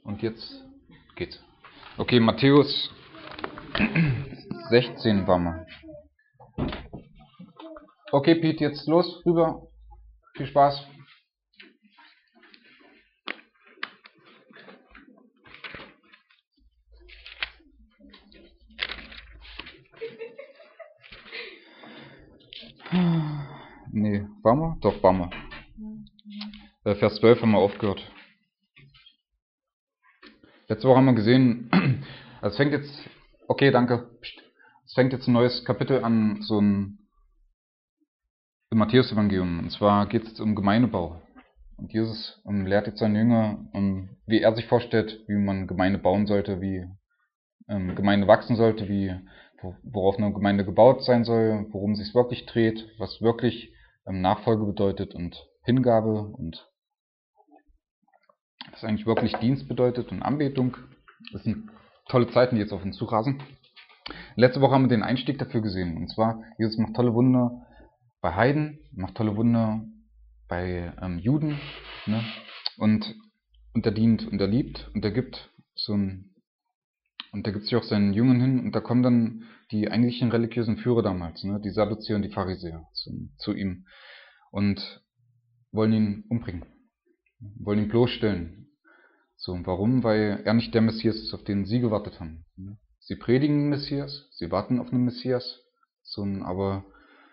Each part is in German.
Und jetzt geht's. Okay, Matthäus 16 war mal. Okay, Pete, jetzt los, rüber. Viel Spaß. Nee, war mal? Doch, war mal. Vers 12 haben wir aufgehört. Letzte Woche haben wir gesehen, also es fängt jetzt, okay, danke, es fängt jetzt ein neues Kapitel an, so ein im Matthäus-Evangelium. Und zwar geht es um Gemeindebau. Und Jesus lehrt jetzt seine Jünger, wie er sich vorstellt, wie man Gemeinde bauen sollte, wie Gemeinde wachsen sollte, worauf eine Gemeinde gebaut sein soll, worum es sich wirklich dreht, was wirklich Nachfolge bedeutet und Hingabe und was eigentlich wirklich Dienst bedeutet und Anbetung. Das sind tolle Zeiten, die jetzt auf uns zurasen. Letzte Woche haben wir den Einstieg dafür gesehen. Und zwar, Jesus macht tolle Wunder bei Heiden, macht tolle Wunder bei Juden, ne? Und er dient und er liebt und er gibt und er gibt sich auch seinen Jüngern hin und da kommen dann die eigentlichen religiösen Führer damals, ne? Die Sadduzäer und die Pharisäer zu ihm und wollen ihn umbringen, wollen ihn bloßstellen. So, warum? Weil er nicht der Messias ist, auf den sie gewartet haben. Sie predigen den Messias, sie warten auf einen Messias, aber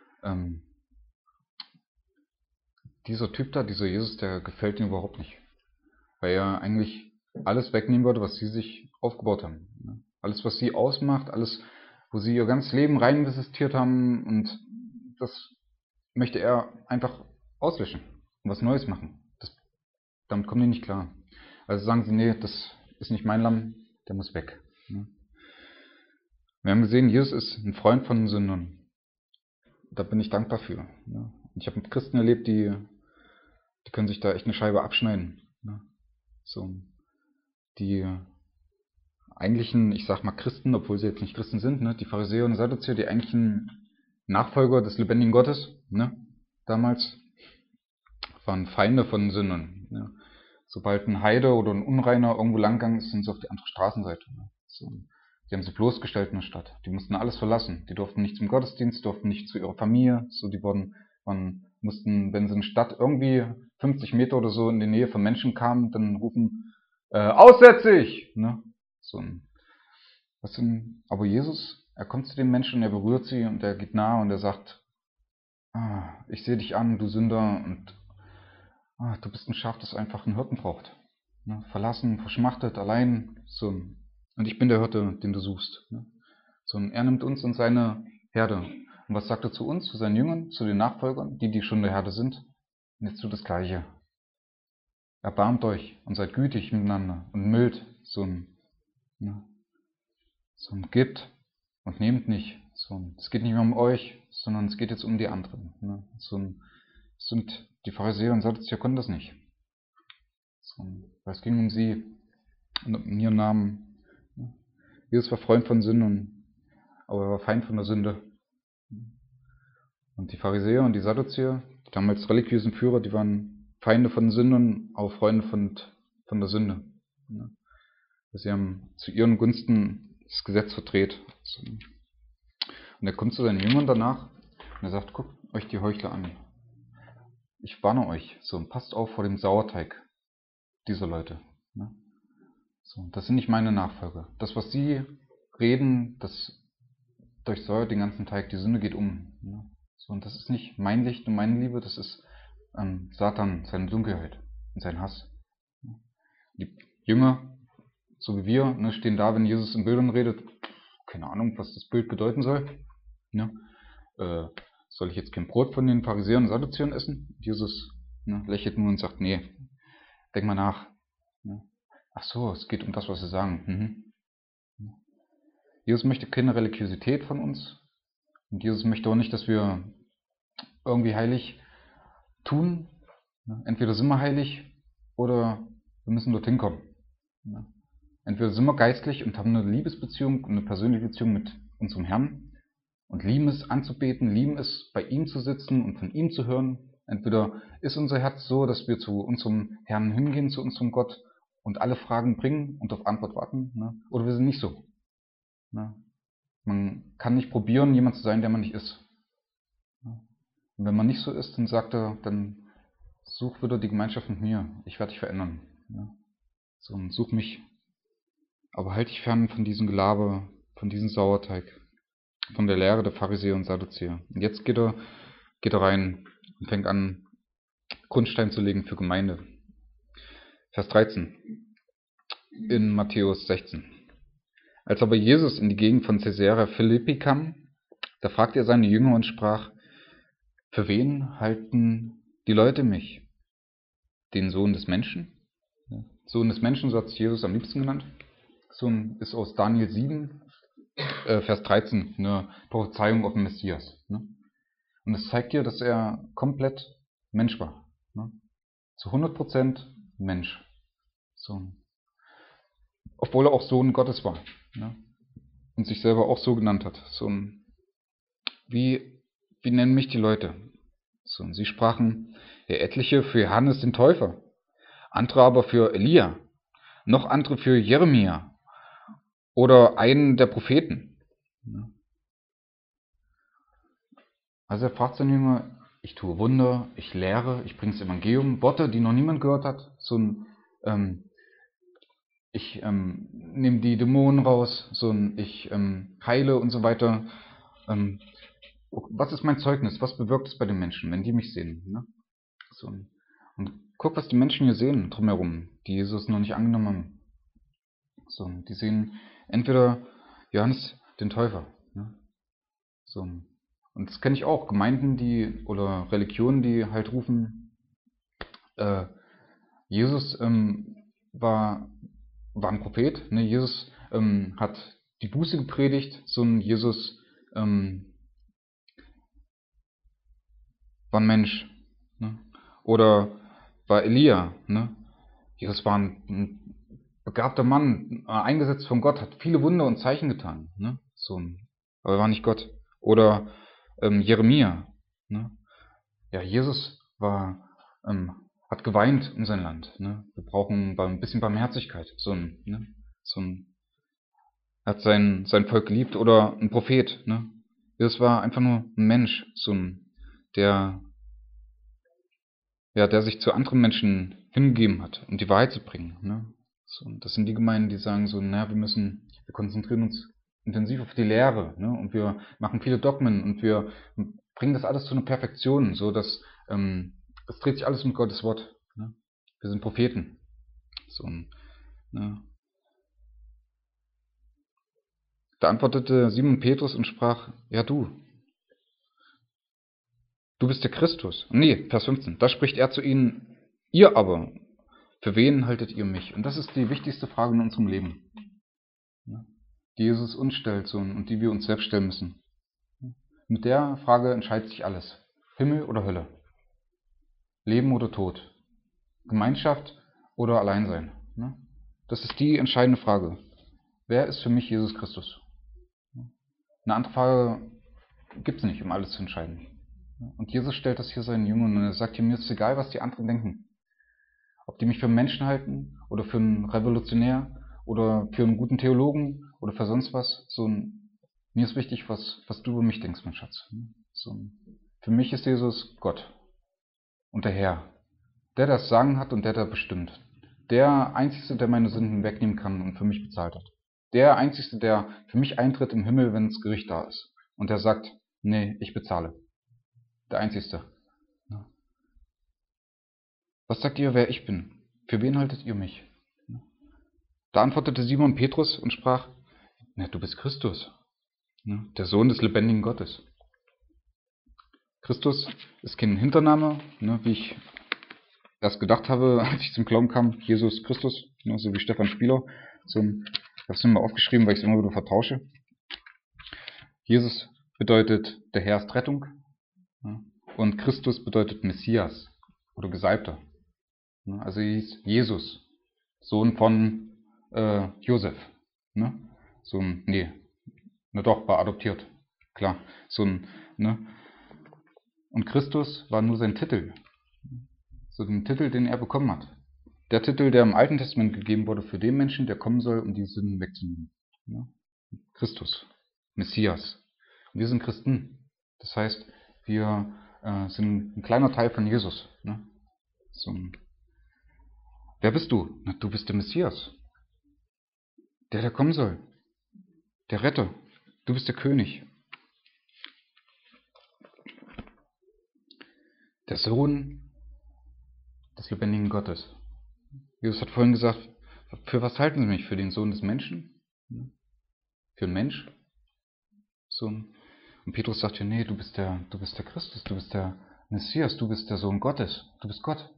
dieser Typ da, dieser Jesus, der gefällt ihnen überhaupt nicht. Weil er eigentlich alles wegnehmen würde, was sie sich aufgebaut haben. Alles, was sie ausmacht, alles, wo sie ihr ganzes Leben rein investiert haben und das möchte er einfach auslöschen und was Neues machen. Damit kommen die nicht klar. Also sagen sie, nee, das ist nicht mein Lamm, der muss weg. Wir haben gesehen, Jesus ist ein Freund von Sündern. Da bin ich dankbar für. Und ich habe mit Christen erlebt, die können sich da echt eine Scheibe abschneiden. So, die eigentlichen, ich sag mal Christen, obwohl sie jetzt nicht Christen sind, die Pharisäer und Sadduzäer, die eigentlichen Nachfolger des lebendigen Gottes, damals, waren Feinde von Sündern. Sobald ein Heide oder ein Unreiner irgendwo langgegangen ist, sind sie auf die andere Straßenseite. Die haben sie bloßgestellt in der Stadt. Die mussten alles verlassen. Die durften nicht zum Gottesdienst, durften nicht zu ihrer Familie. Die mussten, wenn sie in der Stadt irgendwie 50 Meter oder so in die Nähe von Menschen kamen, dann rufen, aussätzig! Aber Jesus, er kommt zu den Menschen, er berührt sie und er geht nahe und er sagt, ich sehe dich an, du Sünder, und du bist ein Schaf, das einfach einen Hirten braucht. Verlassen, verschmachtet, allein. Und ich bin der Hirte, den du suchst. Und er nimmt uns und seine Herde. Und was sagt er zu uns, zu seinen Jüngern, zu den Nachfolgern, die schon der Herde sind? Und jetzt tut das Gleiche. Erbarmt euch und seid gütig miteinander und mild. Gebt und nehmt nicht. Es geht nicht mehr um euch, sondern es geht jetzt um die anderen. Die Pharisäer und Sadduzäer konnten das nicht. Weil es ging um sie und um ihren Namen. Jesus war Freund von Sündern, aber er war Feind von der Sünde. Und die Pharisäer und die Sadduzäer, die damals religiösen Führer, die waren Feinde von Sündern, aber Freunde von der Sünde. Sie haben zu ihren Gunsten das Gesetz verdreht. Und er kommt zu seinen Jüngern danach und er sagt, guckt euch die Heuchler an. Ich warne euch, passt auf vor dem Sauerteig dieser Leute. Das sind nicht meine Nachfolger. Das, was sie reden, das durchsäuert den ganzen Teig. Die Sünde geht um. Und das ist nicht mein Licht und meine Liebe, das ist Satan, seine Dunkelheit und sein Hass. Die Jünger, so wie wir, stehen da, wenn Jesus in Bildern redet. Keine Ahnung, was das Bild bedeuten soll. Soll ich jetzt kein Brot von den Pharisäern und Sadduzäern essen? Jesus lächelt nur und sagt, nee, denk mal nach. Ach so, es geht um das, was sie sagen. Jesus möchte keine Religiosität von uns. Und Jesus möchte auch nicht, dass wir irgendwie heilig tun. Entweder sind wir heilig oder wir müssen dorthin kommen. Entweder sind wir geistlich und haben eine Liebesbeziehung, eine persönliche Beziehung mit unserem Herrn und lieben es anzubeten, lieben es bei ihm zu sitzen und von ihm zu hören. Entweder ist unser Herz so, dass wir zu unserem Herrn hingehen, zu unserem Gott und alle Fragen bringen und auf Antwort warten, ne? Oder wir sind nicht so. Ne? Man kann nicht probieren, jemand zu sein, der man nicht ist. Ne? Und wenn man nicht so ist, dann sagt er, dann such wieder die Gemeinschaft mit mir. Ich werde dich verändern. Ne? So, und such mich. Aber halt dich fern von diesem Gelaber, von diesem Sauerteig, von der Lehre der Pharisäer und Sadduzäer. Und jetzt geht er rein und fängt an, Grundstein zu legen für Gemeinde. Vers 13 in Matthäus 16. Als aber Jesus in die Gegend von Caesarea Philippi kam, da fragte er seine Jünger und sprach: Für wen halten die Leute mich? Den Sohn des Menschen? Sohn des Menschen, so hat sich Jesus am liebsten genannt. Sohn ist aus Daniel 7, Vers 13, eine Prophezeiung auf den Messias. Und es zeigt dir, dass er komplett Mensch war. Zu 100% Mensch. So. Obwohl er auch Sohn Gottes war. Und sich selber auch so genannt hat. So, wie nennen mich die Leute? So, und sie sprachen, ja, etliche für Johannes den Täufer, andere aber für Elia, noch andere für Jeremia oder einen der Propheten. Also er fragt seine Jünger, ich tue Wunder, ich lehre, ich bringe das Evangelium, Worte, die noch niemand gehört hat. Ich nehme die Dämonen raus, ich heile und so weiter. Was ist mein Zeugnis? Was bewirkt es bei den Menschen, wenn die mich sehen? Ne? So, und guck, was die Menschen hier sehen drumherum, die Jesus noch nicht angenommen haben. So, die sehen entweder Johannes den Täufer. Ne? So, und das kenne ich auch, Gemeinden, oder Religionen, die halt rufen, Jesus war ein Prophet. Ne? Jesus hat die Buße gepredigt. Jesus war ein Mensch. Ne? Oder war Elia. Ne? Jesus war ein begabter Mann, eingesetzt von Gott, hat viele Wunder und Zeichen getan. Ne? Aber er war nicht Gott. Oder Jeremia. Ne? Ja, Jesus hat geweint um sein Land. Ne? Wir brauchen ein bisschen Barmherzigkeit. Er hat sein Volk geliebt. Oder ein Prophet. Ne? Jesus war einfach nur ein Mensch, der sich zu anderen Menschen hingegeben hat, um die Wahrheit zu bringen. Ne? Das sind die Gemeinden, die sagen wir konzentrieren uns intensiv auf die Lehre, ne? Und wir machen viele Dogmen und wir bringen das alles zu einer Perfektion, so dass es dreht sich alles um Gottes Wort. Ne? Wir sind Propheten. Ne? Da antwortete Simon Petrus und sprach: Ja, du bist der Christus. Nee, Vers 15. Da spricht er zu ihnen: Ihr aber, für wen haltet ihr mich? Und das ist die wichtigste Frage in unserem Leben, die Jesus uns stellt und die wir uns selbst stellen müssen. Mit der Frage entscheidet sich alles. Himmel oder Hölle? Leben oder Tod? Gemeinschaft oder Alleinsein? Das ist die entscheidende Frage. Wer ist für mich Jesus Christus? Eine andere Frage gibt es nicht, um alles zu entscheiden. Und Jesus stellt das hier seinen Jüngern und er sagt hier: Mir ist egal, was die anderen denken. Ob die mich für einen Menschen halten oder für einen Revolutionär oder für einen guten Theologen oder für sonst was. Mir ist wichtig, was du über mich denkst, mein Schatz. Für mich ist Jesus Gott und der Herr. Der das Sagen hat und der bestimmt. Der Einzige, der meine Sünden wegnehmen kann und für mich bezahlt hat. Der Einzige, der für mich eintritt im Himmel, wenn das Gericht da ist. Und der sagt: Nee, ich bezahle. Der Einzige. Was sagt ihr, wer ich bin? Für wen haltet ihr mich? Da antwortete Simon Petrus und sprach: Na, du bist Christus, der Sohn des lebendigen Gottes. Christus ist kein Hintername, wie ich erst gedacht habe, als ich zum Glauben kam. Jesus Christus, so wie Stefan Spieler. Ich habe es mir mal aufgeschrieben, weil ich es immer wieder vertausche. Jesus bedeutet, der Herr ist Rettung. Und Christus bedeutet Messias oder Gesalbter. Also hieß Jesus, Sohn von Josef. War adoptiert. Klar. Und Christus war nur sein Titel. So den Titel, den er bekommen hat. der Titel, der im Alten Testament gegeben wurde für den Menschen, der kommen soll, um die Sünden wegzunehmen. Ja? Christus, Messias. Und wir sind Christen. Das heißt, wir sind ein kleiner Teil von Jesus. Ne? Wer bist du? Na, du bist der Messias. Der kommen soll. Der Retter. Du bist der König. Der Sohn des lebendigen Gottes. Jesus hat vorhin gesagt, für was halten Sie mich? Für den Sohn des Menschen? Für einen Mensch? Und Petrus sagt ja, nee, du bist der Christus, du bist der Messias, du bist der Sohn Gottes, du bist Gott.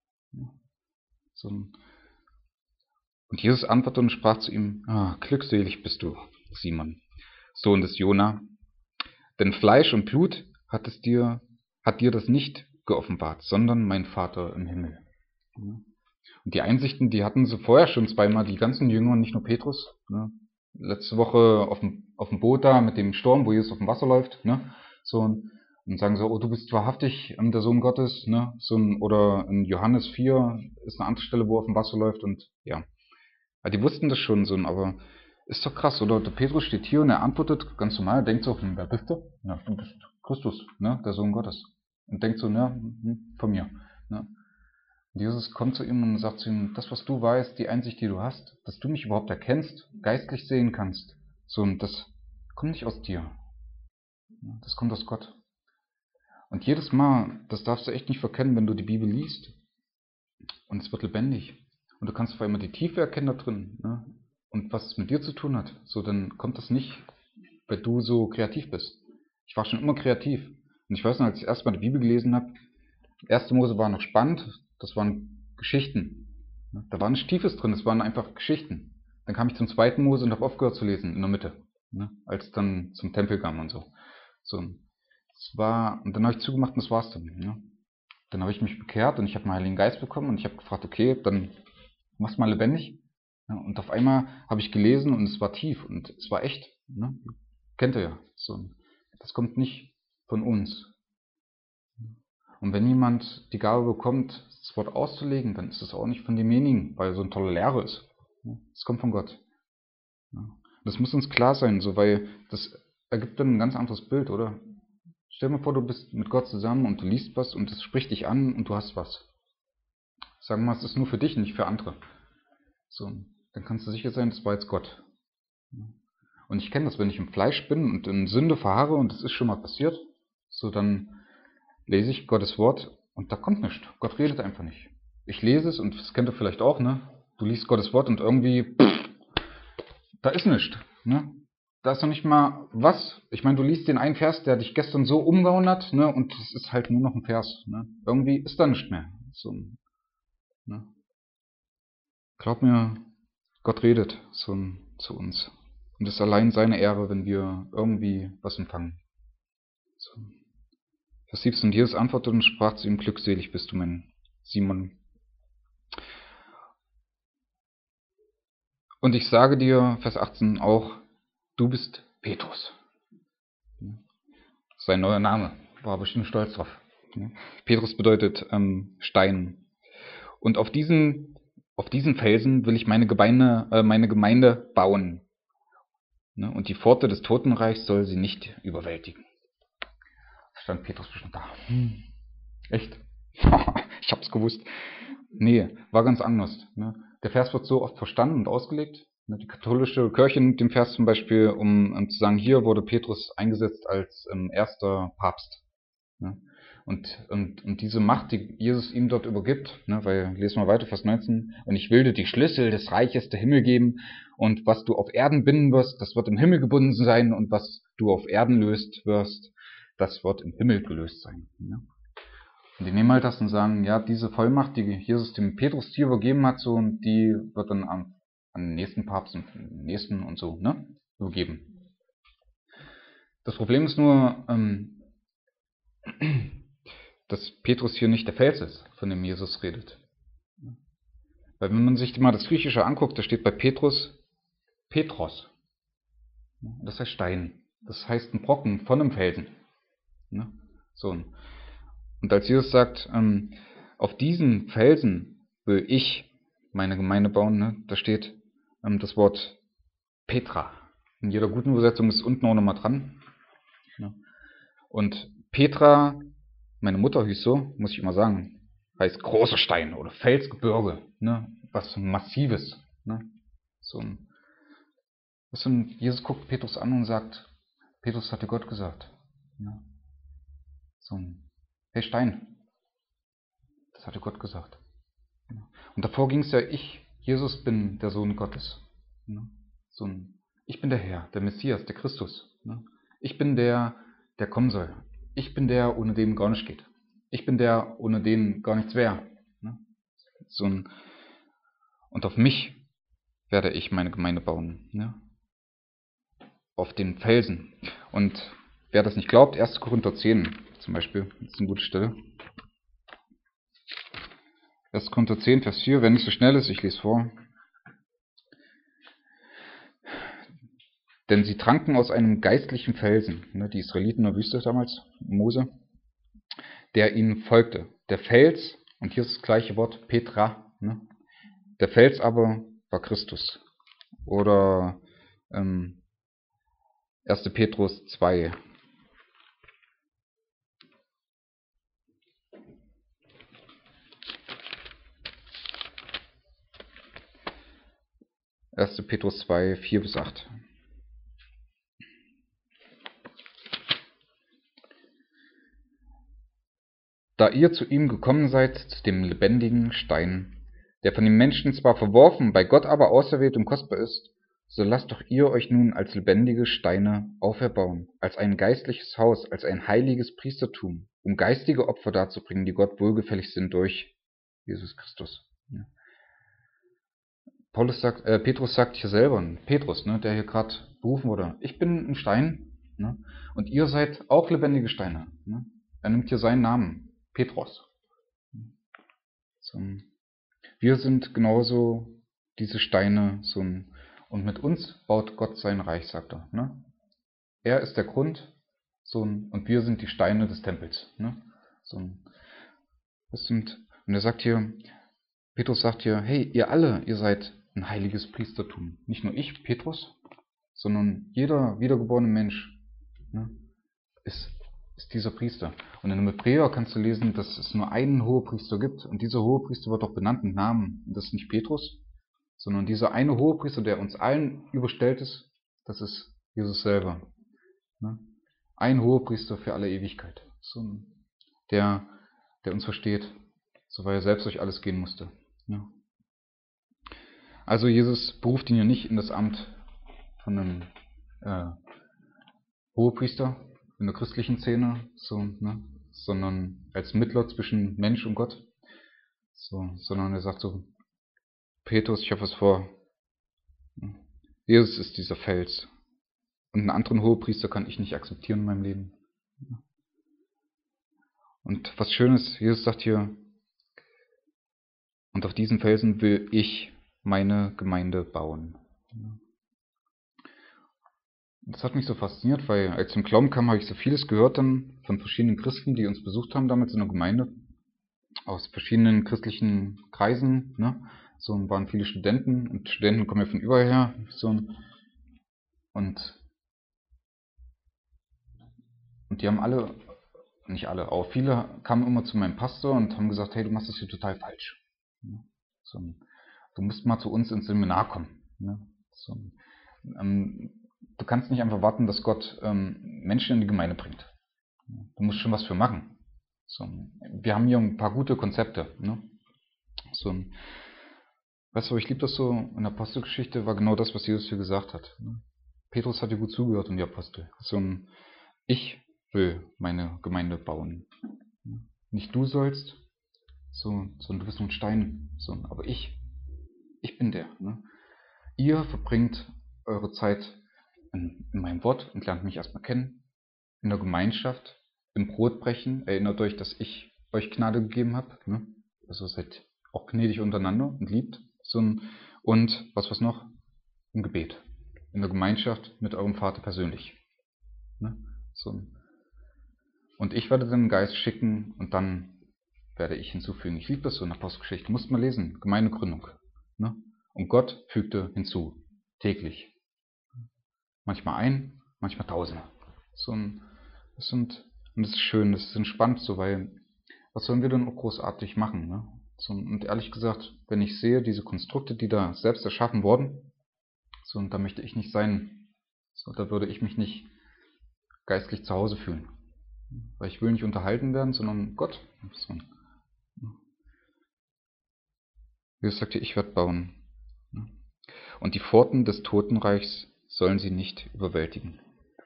Und Jesus antwortete und sprach zu ihm, glückselig bist du, Simon, Sohn des Jona, denn Fleisch und Blut hat dir das nicht geoffenbart, sondern mein Vater im Himmel. Und die Einsichten, die hatten sie vorher schon zweimal, die ganzen Jünger, nicht nur Petrus. Ne? Letzte Woche auf dem Boot da mit dem Sturm, wo Jesus auf dem Wasser läuft. Ne? Und sagen so, oh, du bist wahrhaftig der Sohn Gottes. Ne? Oder in Johannes 4 ist eine andere Stelle, wo er auf dem Wasser läuft. Und ja, die wussten das schon, aber ist doch krass, oder? Der Petrus steht hier und er antwortet ganz normal, denkt so, wer bist du? Ja, du bist Christus, ne? Der Sohn Gottes. Und denkt so, ne, von mir. Ne? Und Jesus kommt zu ihm und sagt zu ihm, das, was du weißt, die Einsicht, die du hast, dass du mich überhaupt erkennst, geistlich sehen kannst, und das kommt nicht aus dir. Das kommt aus Gott. Und jedes Mal, das darfst du echt nicht verkennen, wenn du die Bibel liest. Und es wird lebendig. Und du kannst vor allem die Tiefe erkennen da drin. Ne? Und was es mit dir zu tun hat. Dann kommt das nicht, weil du so kreativ bist. Ich war schon immer kreativ. Und ich weiß noch, als ich erst mal die Bibel gelesen habe, 1. Mose war noch spannend, das waren Geschichten. Da war nichts Tiefes drin, es waren einfach Geschichten. Dann kam ich zum 2. Mose und habe aufgehört zu lesen, in der Mitte, ne? Als es dann zum Tempel kam und so. Und dann habe ich zugemacht und das war's dann. Ne? Dann habe ich mich bekehrt und ich habe den Heiligen Geist bekommen und ich habe gefragt, okay, dann mach's mal lebendig. Ja, und auf einmal habe ich gelesen und es war tief und es war echt. Ne? Kennt ihr ja. Das kommt nicht von uns. Und wenn jemand die Gabe bekommt, das Wort auszulegen, dann ist es auch nicht von demjenigen, weil er so ein toller Lehrer ist. Es kommt von Gott. Das muss uns klar sein, weil das ergibt dann ein ganz anderes Bild, oder? Stell dir mal vor, du bist mit Gott zusammen und du liest was und es spricht dich an und du hast was. Sagen wir mal, es ist nur für dich, nicht für andere. Dann kannst du sicher sein, das war jetzt Gott. Und ich kenne das, wenn ich im Fleisch bin und in Sünde verharre und das ist schon mal passiert, dann lese ich Gottes Wort und da kommt nichts. Gott redet einfach nicht. Ich lese es und das kennt ihr vielleicht auch, ne? Du liest Gottes Wort und irgendwie, da ist nichts, ne? Da ist noch nicht mal was. Ich meine, du liest den einen Vers, der dich gestern so umgehauen hat, ne? Und es ist halt nur noch ein Vers, ne? Irgendwie ist da nichts mehr. Ne? Glaub mir, Gott redet zu uns. Und es ist allein seine Ehre, wenn wir irgendwie was empfangen. Vers 17. Jesus antwortete und sprach zu ihm, glückselig bist du, mein Simon. Und ich sage dir, Vers 18 auch, du bist Petrus. Sein neuer Name, war bestimmt stolz drauf. Petrus bedeutet Stein. Und auf diesen Felsen will ich meine Gemeinde bauen. Und die Pforte des Totenreichs soll sie nicht überwältigen. Stand Petrus bestimmt da. Echt? Ich hab's gewusst. Nee, war ganz anders. Ne? Der Vers wird so oft verstanden und ausgelegt. Die katholische Kirche nimmt den Vers zum Beispiel, um zu sagen, hier wurde Petrus eingesetzt als erster Papst. Ne? Und diese Macht, die Jesus ihm dort übergibt, ne, weil, lesen wir weiter, Vers 19, und ich will dir die Schlüssel des Reiches der Himmel geben, und was du auf Erden binden wirst, das wird im Himmel gebunden sein, und was du auf Erden löst wirst, das wird im Himmel gelöst sein. Ne? Und die nehmen halt das und sagen, ja, diese Vollmacht, die Jesus dem Petrus hier übergeben hat, und die wird dann an den nächsten Papst und den nächsten und so, ne, übergeben. Das Problem ist nur, dass Petrus hier nicht der Fels ist, von dem Jesus redet. Weil wenn man sich mal das Griechische anguckt, da steht bei Petrus Petros. Das heißt Stein. Das heißt ein Brocken von einem Felsen. Und als Jesus sagt, auf diesen Felsen will ich meine Gemeinde bauen, ne? Da steht das Wort Petra. In jeder guten Übersetzung ist unten auch nochmal dran. Ne? Und Petra, meine Mutter hieß so, muss ich immer sagen, heißt großer Stein oder Felsgebirge, ne? Was Massives. Ne? Jesus guckt Petrus an und sagt, Petrus hatte Gott gesagt. Ne? Hey Stein, das hatte Gott gesagt. Und davor ging es ja, Jesus bin der Sohn Gottes. Ne? Ich bin der Herr, der Messias, der Christus. Ne? Ich bin der kommen soll. Ich bin der, ohne dem gar nicht geht. Ich bin der, ohne den gar nichts wäre. Ne? Und auf mich werde ich meine Gemeinde bauen. Ne? Auf den Felsen. Und wer das nicht glaubt, 1. Korinther 10 zum Beispiel, das ist eine gute Stelle. 1. Korinther 10, Vers 4, wer nicht so schnell ist, ich lese vor. Denn sie tranken aus einem geistlichen Felsen, ne, die Israeliten in der Wüste damals, Mose, der ihnen folgte. Der Fels, und hier ist das gleiche Wort, Petra, ne, der Fels aber war Christus. Oder 1. Petrus 2. 1. Petrus 2, 4 bis 8. Da ihr zu ihm gekommen seid, zu dem lebendigen Stein, der von den Menschen zwar verworfen, bei Gott aber auserwählt und kostbar ist, so lasst doch ihr euch nun als lebendige Steine auferbauen, als ein geistliches Haus, als ein heiliges Priestertum, um geistige Opfer darzubringen, die Gott wohlgefällig sind durch Jesus Christus. Ja. Petrus sagt hier selber, Petrus, ne, der hier gerade berufen wurde, ich bin ein Stein, ne, und ihr seid auch lebendige Steine. Ne. Er nimmt hier seinen Namen. Petros. Wir sind genauso diese Steine, und mit uns baut Gott sein Reich, sagt er. Ne? Er ist der Grund, und wir sind die Steine des Tempels. Ne? Und er sagt hier, Petrus sagt hier, hey, ihr seid ein heiliges Priestertum. Nicht nur ich, Petrus, sondern jeder wiedergeborene Mensch, ne, ist dieser Priester. Und in dem Hebräer kannst du lesen, dass es nur einen Hohepriester gibt. Und dieser Hohepriester wird auch benannt mit Namen. Und das ist nicht Petrus, sondern dieser eine Hohepriester, der uns allen überstellt ist, das ist Jesus selber. Ein Hohepriester für alle Ewigkeit. Der uns versteht, so weil er selbst durch alles gehen musste. Also Jesus beruft ihn ja nicht in das Amt von einem Hohepriester in der christlichen Szene, sondern als Mittler zwischen Mensch und Gott. Sondern er sagt so, Petrus, ich habe was vor. Jesus ist dieser Fels. Und einen anderen Hohepriester kann ich nicht akzeptieren in meinem Leben. Und was Schönes, Jesus sagt hier, und auf diesen Felsen will ich meine Gemeinde bauen. Das hat mich so fasziniert, weil als ich im Glauben kam, habe ich so vieles gehört dann von verschiedenen Christen, die uns besucht haben damals in der Gemeinde, aus verschiedenen christlichen Kreisen, ne? Waren viele Studenten, und Studenten kommen ja von überall her, und die haben alle, nicht alle, aber viele kamen immer zu meinem Pastor und haben gesagt, hey, du machst das hier total falsch. Du musst mal zu uns ins Seminar kommen. Ne? Du kannst nicht einfach warten, dass Gott Menschen in die Gemeinde bringt. Du musst schon was für machen. Wir haben hier ein paar gute Konzepte. Ne? Weißt du, ich liebe das so, in der Apostelgeschichte war genau das, was Jesus hier gesagt hat. Ne? Petrus hat dir gut zugehört und die Apostel. Ich will meine Gemeinde bauen. Nicht du sollst, sondern du bist nur ein Stein. Aber ich bin der. Ne? Ihr verbringt eure Zeit in meinem Wort und lernt mich erstmal kennen. In der Gemeinschaft, im Brotbrechen. Erinnert euch, dass ich euch Gnade gegeben habe. Ne? Also seid auch gnädig untereinander und liebt. Und was noch? Im Gebet. In der Gemeinschaft mit eurem Vater persönlich. Ne? Und ich werde den Geist schicken und dann werde ich hinzufügen. Ich liebe das so in der Apostelgeschichte. Musst mal lesen. Gemeindegründung. Ne? Und Gott fügte hinzu, täglich. Manchmal ein, manchmal Tausende. Und das ist schön, das ist entspannt so, weil was sollen wir denn auch großartig machen? Ne? Und ehrlich gesagt, wenn ich sehe, diese Konstrukte, die da selbst erschaffen wurden, und da möchte ich nicht sein. Da würde ich mich nicht geistlich zu Hause fühlen. Weil ich will nicht unterhalten werden, sondern Gott. Jesus sagte, ich werde bauen. Und die Pforten des Totenreichs sollen sie nicht überwältigen.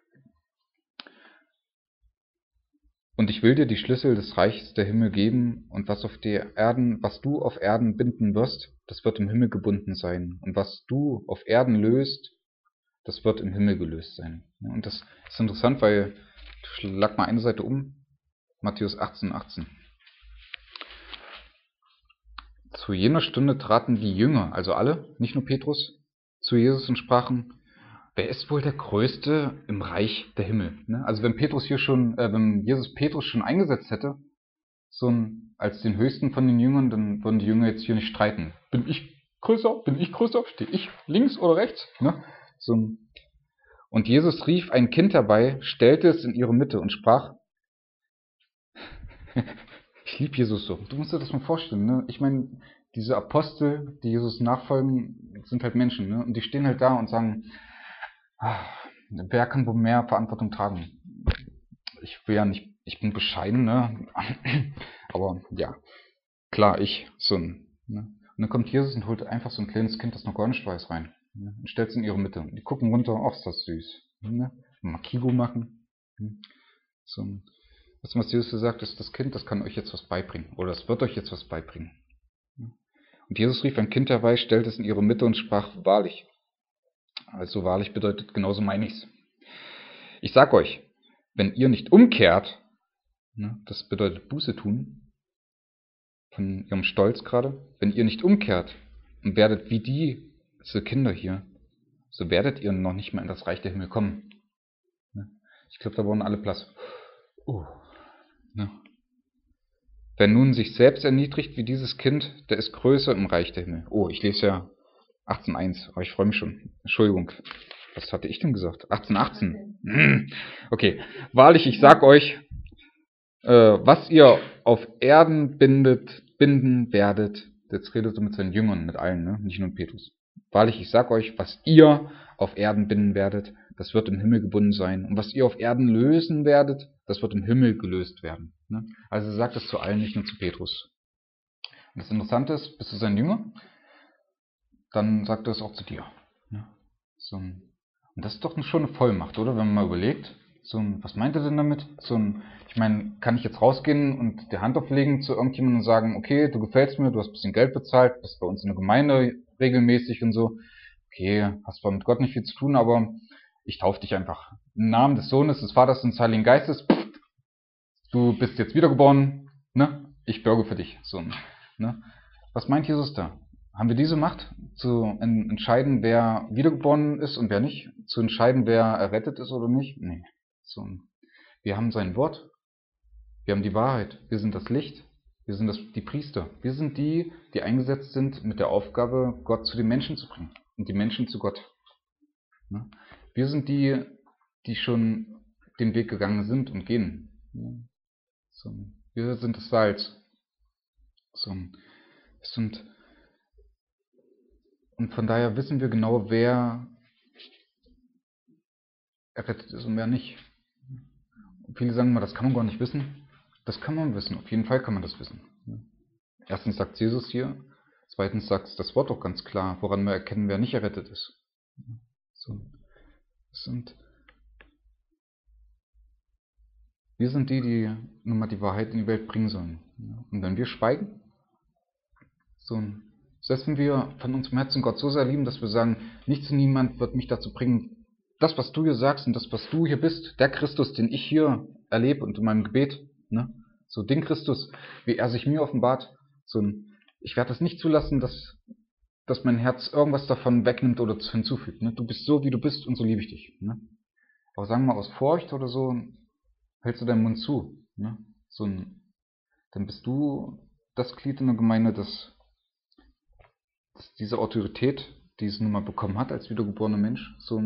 Und ich will dir die Schlüssel des Reichs der Himmel geben, und was du auf Erden binden wirst, das wird im Himmel gebunden sein. Und was du auf Erden löst, das wird im Himmel gelöst sein. Und das ist interessant, weil, schlag mal eine Seite um, Matthäus 18,18. Zu jener Stunde traten die Jünger, also alle, nicht nur Petrus, zu Jesus und sprachen, wer ist wohl der Größte im Reich der Himmel? Also wenn wenn Jesus Petrus schon eingesetzt hätte, als den höchsten von den Jüngern, dann würden die Jünger jetzt hier nicht streiten. Bin ich größer? Stehe ich links oder rechts? Und Jesus rief ein Kind herbei, stellte es in ihre Mitte und sprach, ich liebe Jesus so. Du musst dir das mal vorstellen, ne? Ich meine, diese Apostel, die Jesus nachfolgen, sind halt Menschen, ne? Und die stehen halt da und sagen, wer kann wohl mehr Verantwortung tragen? Ich will ja nicht, ich bin bescheiden, ne? Aber ja, klar, ne? Und dann kommt Jesus und holt einfach so ein kleines Kind, das noch gar nicht weiß, rein. Ne? Und stellt es in ihre Mitte. Und die gucken runter, ach, ist das süß. Ne? Mal Kigo machen. Was Jesus sagt, ist, das Kind, das kann euch jetzt was beibringen. Oder es wird euch jetzt was beibringen. Und Jesus rief ein Kind herbei, stellte es in ihre Mitte und sprach, wahrlich. Also wahrlich bedeutet, genauso meine ich's. Ich sag euch, wenn ihr nicht umkehrt, das bedeutet Buße tun, von ihrem Stolz gerade, wenn ihr nicht umkehrt und werdet wie diese Kinder hier, so werdet ihr noch nicht mal in das Reich der Himmel kommen. Ich glaube, da wurden alle Platz. Wer nun sich selbst erniedrigt wie dieses Kind, der ist größer im Reich der Himmel. Ich lese ja 18,1, aber ich freue mich schon. Entschuldigung. Was hatte ich denn gesagt? 18,18. Okay. Wahrlich, ich sag euch, was ihr auf Erden binden werdet, jetzt redet er mit seinen Jüngern, mit allen, ne? Nicht nur Petrus. Wahrlich, ich sag euch, was ihr auf Erden binden werdet, das wird im Himmel gebunden sein. Und was ihr auf Erden lösen werdet, das wird im Himmel gelöst werden. Ne? Also er sagt es zu allen, nicht nur zu Petrus. Und das Interessante ist, bist du sein Jünger, dann sagt er es auch zu dir. Ne? Und das ist doch schon eine Vollmacht, oder? Wenn man mal überlegt, was meint er denn damit? Ich meine, kann ich jetzt rausgehen und die Hand auflegen zu irgendjemandem und sagen, okay, du gefällst mir, du hast ein bisschen Geld bezahlt, bist bei uns in der Gemeinde regelmäßig und so. Okay, hast zwar mit Gott nicht viel zu tun, aber ich taufe dich einfach. Im Namen des Sohnes, des Vaters und des Heiligen Geistes, du bist jetzt wiedergeboren, ne? Ich bürge für dich. Ne? Was meint Jesus da? Haben wir diese Macht, zu entscheiden, wer wiedergeboren ist und wer nicht? Zu entscheiden, wer errettet ist oder nicht? Nee. Wir haben sein Wort. Wir haben die Wahrheit. Wir sind das Licht. Wir sind die Priester. Wir sind die, die eingesetzt sind mit der Aufgabe, Gott zu den Menschen zu bringen. Und die Menschen zu Gott. Ne? Wir sind die, die schon den Weg gegangen sind und gehen. Ne? Wir sind das Salz. Und von daher wissen wir genau, wer errettet ist und wer nicht. Und viele sagen immer, das kann man gar nicht wissen. Das kann man wissen. Auf jeden Fall kann man das wissen. Erstens sagt Jesus hier. Zweitens sagt das Wort auch ganz klar, woran wir erkennen, wer nicht errettet ist. Wir sind die nun mal die Wahrheit in die Welt bringen sollen. Und wenn wir schweigen, selbst wenn wir von unserem Herzen Gott so sehr lieben, dass wir sagen, nichts und niemand wird mich dazu bringen, das, was du hier sagst und das, was du hier bist, der Christus, den ich hier erlebe und in meinem Gebet, ne? Den Christus, wie er sich mir offenbart, ich werde das nicht zulassen, dass mein Herz irgendwas davon wegnimmt oder hinzufügt. Ne? Du bist so, wie du bist und so liebe ich dich. Ne? Aber sagen wir mal aus Furcht oder so, hältst du deinen Mund zu. Ne? Dann bist du das Glied in der Gemeinde, das dass diese Autorität, die es nun mal bekommen hat als wiedergeborener Mensch, so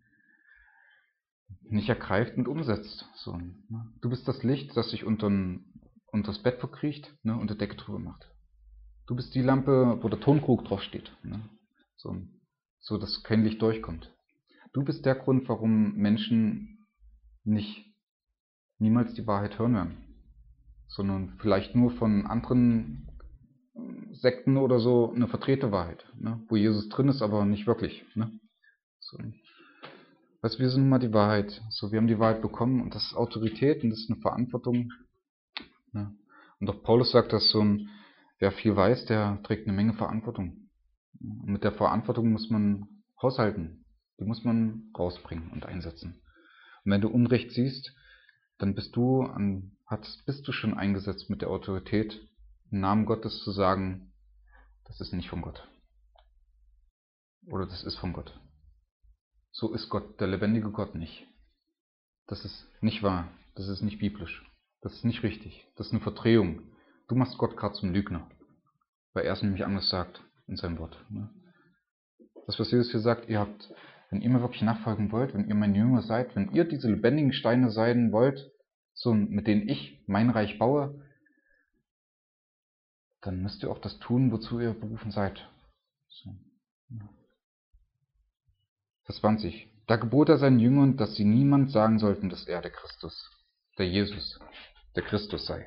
nicht ergreift und umsetzt. So, ne? Du bist das Licht, das sich unters Bett verkriecht, ne, und die Decke drüber macht. Du bist die Lampe, wo der Tonkrug drauf steht, ne? So, dass kein Licht durchkommt. Du bist der Grund, warum Menschen niemals die Wahrheit hören werden, sondern vielleicht nur von anderen Sekten oder so eine verdrehte Wahrheit, ne? Wo Jesus drin ist, aber nicht wirklich. Ne? So. Weißt, wir sind nun mal die Wahrheit. So, wir haben die Wahrheit bekommen und das ist Autorität und das ist eine Verantwortung. Ne? Und auch Paulus sagt, dass wer viel weiß, der trägt eine Menge Verantwortung. Und mit der Verantwortung muss man haushalten. Die muss man rausbringen und einsetzen. Und wenn du Unrecht siehst, dann bist du schon eingesetzt mit der Autorität, im Namen Gottes zu sagen, das ist nicht von Gott. Oder das ist von Gott. So ist Gott, der lebendige Gott, nicht. Das ist nicht wahr. Das ist nicht biblisch. Das ist nicht richtig. Das ist eine Verdrehung. Du machst Gott gerade zum Lügner. Weil er es nämlich anders sagt in seinem Wort. Das, was Jesus hier sagt, wenn ihr mir wirklich nachfolgen wollt, wenn ihr meine Jünger seid, wenn ihr diese lebendigen Steine sein wollt, so mit denen ich mein Reich baue, dann müsst ihr auch das tun, wozu ihr berufen seid. So. Vers 20. Da gebot er seinen Jüngern, dass sie niemand sagen sollten, dass er der Christus, der Jesus, der Christus sei.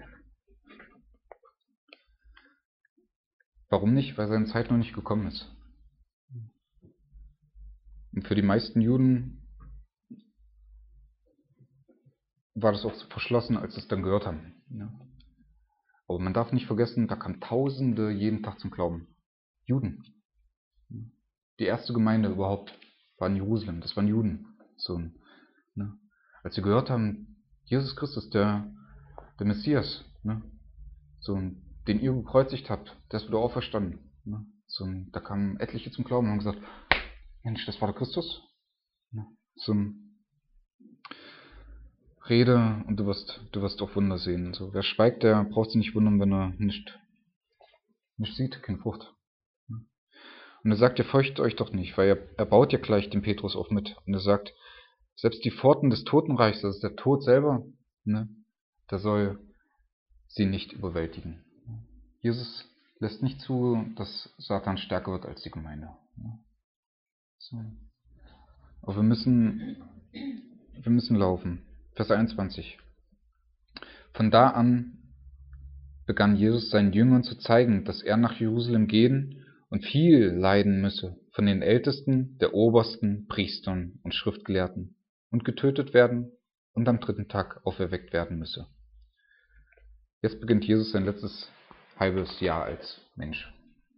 Warum nicht? Weil seine Zeit noch nicht gekommen ist. Und für die meisten Juden war das auch so verschlossen, als sie es dann gehört haben. Aber man darf nicht vergessen, da kamen Tausende jeden Tag zum Glauben. Juden. Die erste Gemeinde überhaupt war in Jerusalem. Das waren Juden. Als sie gehört haben, Jesus Christus, der Messias, den ihr gekreuzigt habt, der ist wieder auferstanden. Da kamen etliche zum Glauben und haben gesagt, Mensch, das war der Christus. Rede und du wirst auch Wunder sehen. So, wer schweigt, der braucht sich nicht wundern, wenn er nicht sieht, keine Frucht. Und er sagt, ihr fürchtet euch doch nicht, weil er baut ja gleich den Petrus auch mit. Und er sagt, selbst die Pforten des Totenreichs, das ist der Tod selber, der soll sie nicht überwältigen. Jesus lässt nicht zu, dass Satan stärker wird als die Gemeinde. So. Aber wir müssen laufen. Vers 21. Von da an begann Jesus seinen Jüngern zu zeigen, dass er nach Jerusalem gehen und viel leiden müsse von den Ältesten, der Obersten, Priestern und Schriftgelehrten und getötet werden und am 3. Tag auferweckt werden müsse. Jetzt beginnt Jesus sein letztes halbes Jahr als Mensch.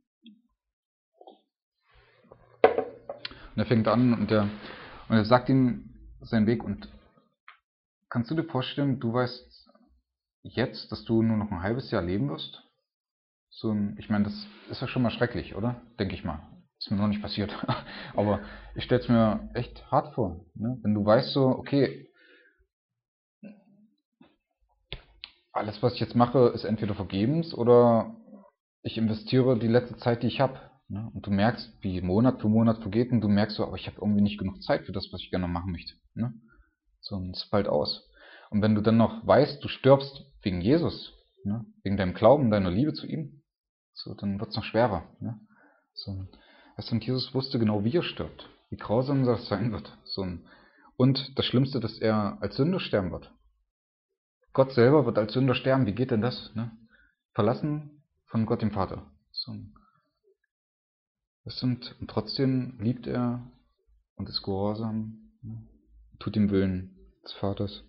Und er fängt an und er sagt ihm seinen Weg. Und kannst du dir vorstellen, du weißt jetzt, dass du nur noch ein halbes Jahr leben wirst? Ich meine, das ist ja schon mal schrecklich, oder? Denke ich mal. Ist mir noch nicht passiert. Aber ich stelle es mir echt hart vor. Wenn du weißt so, okay, alles, was ich jetzt mache, ist entweder vergebens oder ich investiere die letzte Zeit, die ich habe. Und du merkst, wie Monat für Monat vergeht und du merkst so, aber ich habe irgendwie nicht genug Zeit für das, was ich gerne machen möchte. Und es fällt aus. Und wenn du dann noch weißt, du stirbst wegen Jesus, wegen deinem Glauben, deiner Liebe zu ihm, dann wird es noch schwerer. Und Jesus wusste genau, wie er stirbt, wie grausam das sein wird. Und das Schlimmste, dass er als Sünder sterben wird. Gott selber wird als Sünder sterben. Wie geht denn das? Verlassen von Gott dem Vater. Und trotzdem liebt er und ist gehorsam, tut dem Willen des Vaters.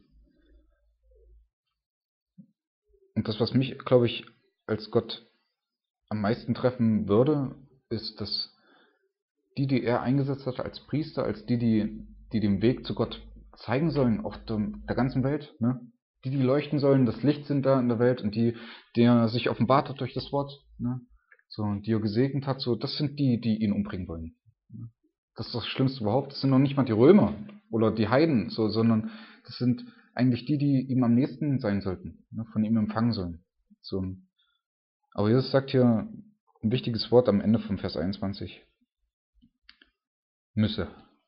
Und das, was mich, glaube ich, als Gott am meisten treffen würde, ist, dass die er eingesetzt hat als Priester, als die den Weg zu Gott zeigen sollen auf der ganzen Welt, die leuchten sollen, das Licht sind da in der Welt und die er sich offenbart hat durch das Wort, die er gesegnet hat, das sind die ihn umbringen wollen. Das ist das Schlimmste überhaupt. Das sind noch nicht mal die Römer oder die Heiden, sondern das sind eigentlich die ihm am nächsten sein sollten, von ihm empfangen sollen. Aber Jesus sagt hier, ein wichtiges Wort am Ende vom Vers 21. Müsse.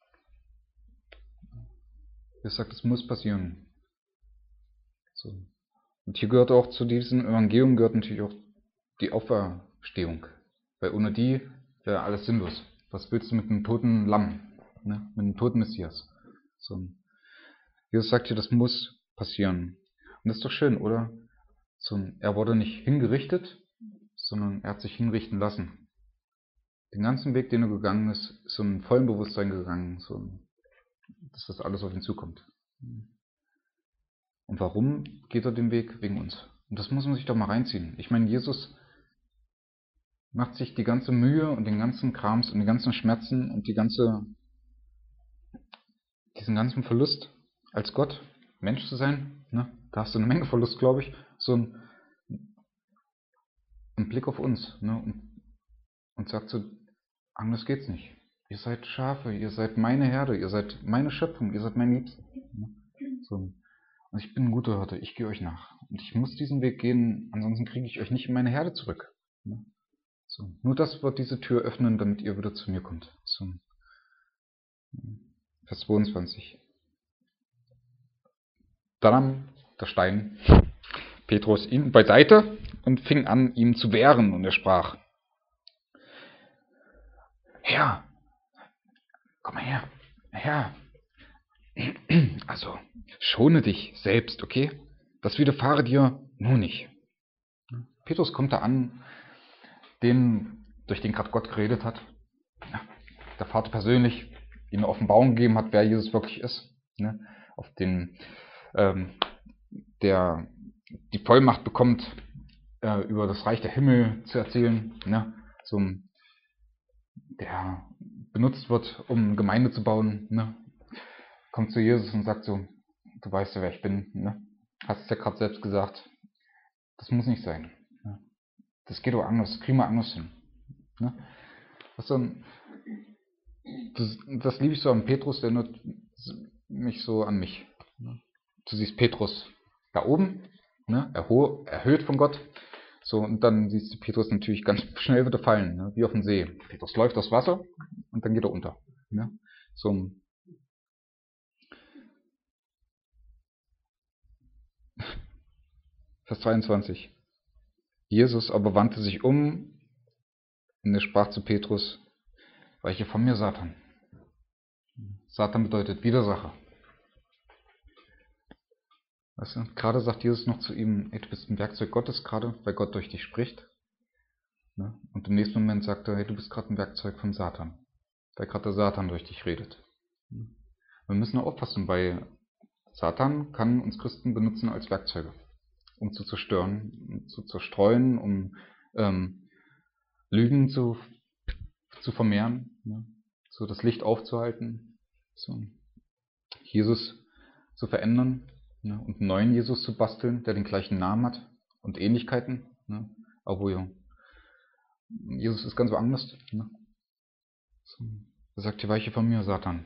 Er sagt, es muss passieren. So. Und hier gehört auch zu diesem Evangelium gehört natürlich auch die Auferstehung. Weil ohne die wäre alles sinnlos. Was willst du mit einem toten Lamm? Ne? Mit einem toten Messias? So. Jesus sagt hier, das muss passieren. Und das ist doch schön, oder? So, er wurde nicht hingerichtet, sondern er hat sich hinrichten lassen. Den ganzen Weg, den er gegangen ist, ist so ein vollen Bewusstsein gegangen, so, dass das alles auf ihn zukommt. Und warum geht er den Weg? Wegen uns. Und das muss man sich doch mal reinziehen. Ich meine, Jesus macht sich die ganze Mühe und den ganzen Krams und die ganzen Schmerzen und diesen ganzen Verlust als Gott, Mensch zu sein, ne? Da hast du eine Menge Verlust, glaube ich, so ein Blick auf uns, ne? Und sagt so, anders geht's nicht. Ihr seid Schafe, ihr seid meine Herde, ihr seid meine Schöpfung, ihr seid mein Liebster. Ne? So. Und ich bin ein guter Hirte, ich gehe euch nach. Und ich muss diesen Weg gehen, ansonsten kriege ich euch nicht in meine Herde zurück. Ne? So. Nur das wird diese Tür öffnen, damit ihr wieder zu mir kommt. So. Vers 22. Da nahm der Stein Petrus ihn beiseite und fing an, ihm zu wehren. Und er sprach, Herr, komm mal her, Herr, also schone dich selbst, okay? Das widerfahre dir nur nicht. Petrus kommt da an, durch den gerade Gott geredet hat. Der Vater persönlich ihm eine Offenbarung gegeben hat, wer Jesus wirklich ist. Ne? Auf den der die Vollmacht bekommt, über das Reich der Himmel zu erzählen. Ne? So, der benutzt wird, um Gemeinde zu bauen. Ne? Kommt zu Jesus und sagt so, du weißt ja, wer ich bin. Ne? Hast es ja gerade selbst gesagt. Das muss nicht sein. Ne? Das geht auch anders. Das kriegen wir anders hin. Ne? Das liebe ich so an Petrus, der erinnert mich so an mich. Ne? Du siehst Petrus da oben, ne? Erhöht von Gott. So, und dann siehst du Petrus natürlich ganz schnell wieder fallen, ne? Wie auf dem See. Petrus läuft aufs Wasser und dann geht er unter. Ne? So. Vers 23. Jesus aber wandte sich um und er sprach zu Petrus, weiche von mir, Satan. Satan bedeutet Widersacher. Weißt du, gerade sagt Jesus noch zu ihm, hey, du bist ein Werkzeug Gottes gerade, weil Gott durch dich spricht. Ne? Und im nächsten Moment sagt er, hey, du bist gerade ein Werkzeug von Satan, weil gerade der Satan durch dich redet. Wir müssen aufpassen, weil Satan kann uns Christen benutzen als Werkzeuge, um zu zerstören, um zu zerstreuen, um Lügen zu vermehren, ne? So das Licht aufzuhalten, so Jesus zu verändern, ne? Und einen neuen Jesus zu basteln, der den gleichen Namen hat und Ähnlichkeiten, ne? Aber Jesus ist ganz woanders. Ne? So. Er sagt, die weiche von mir, Satan.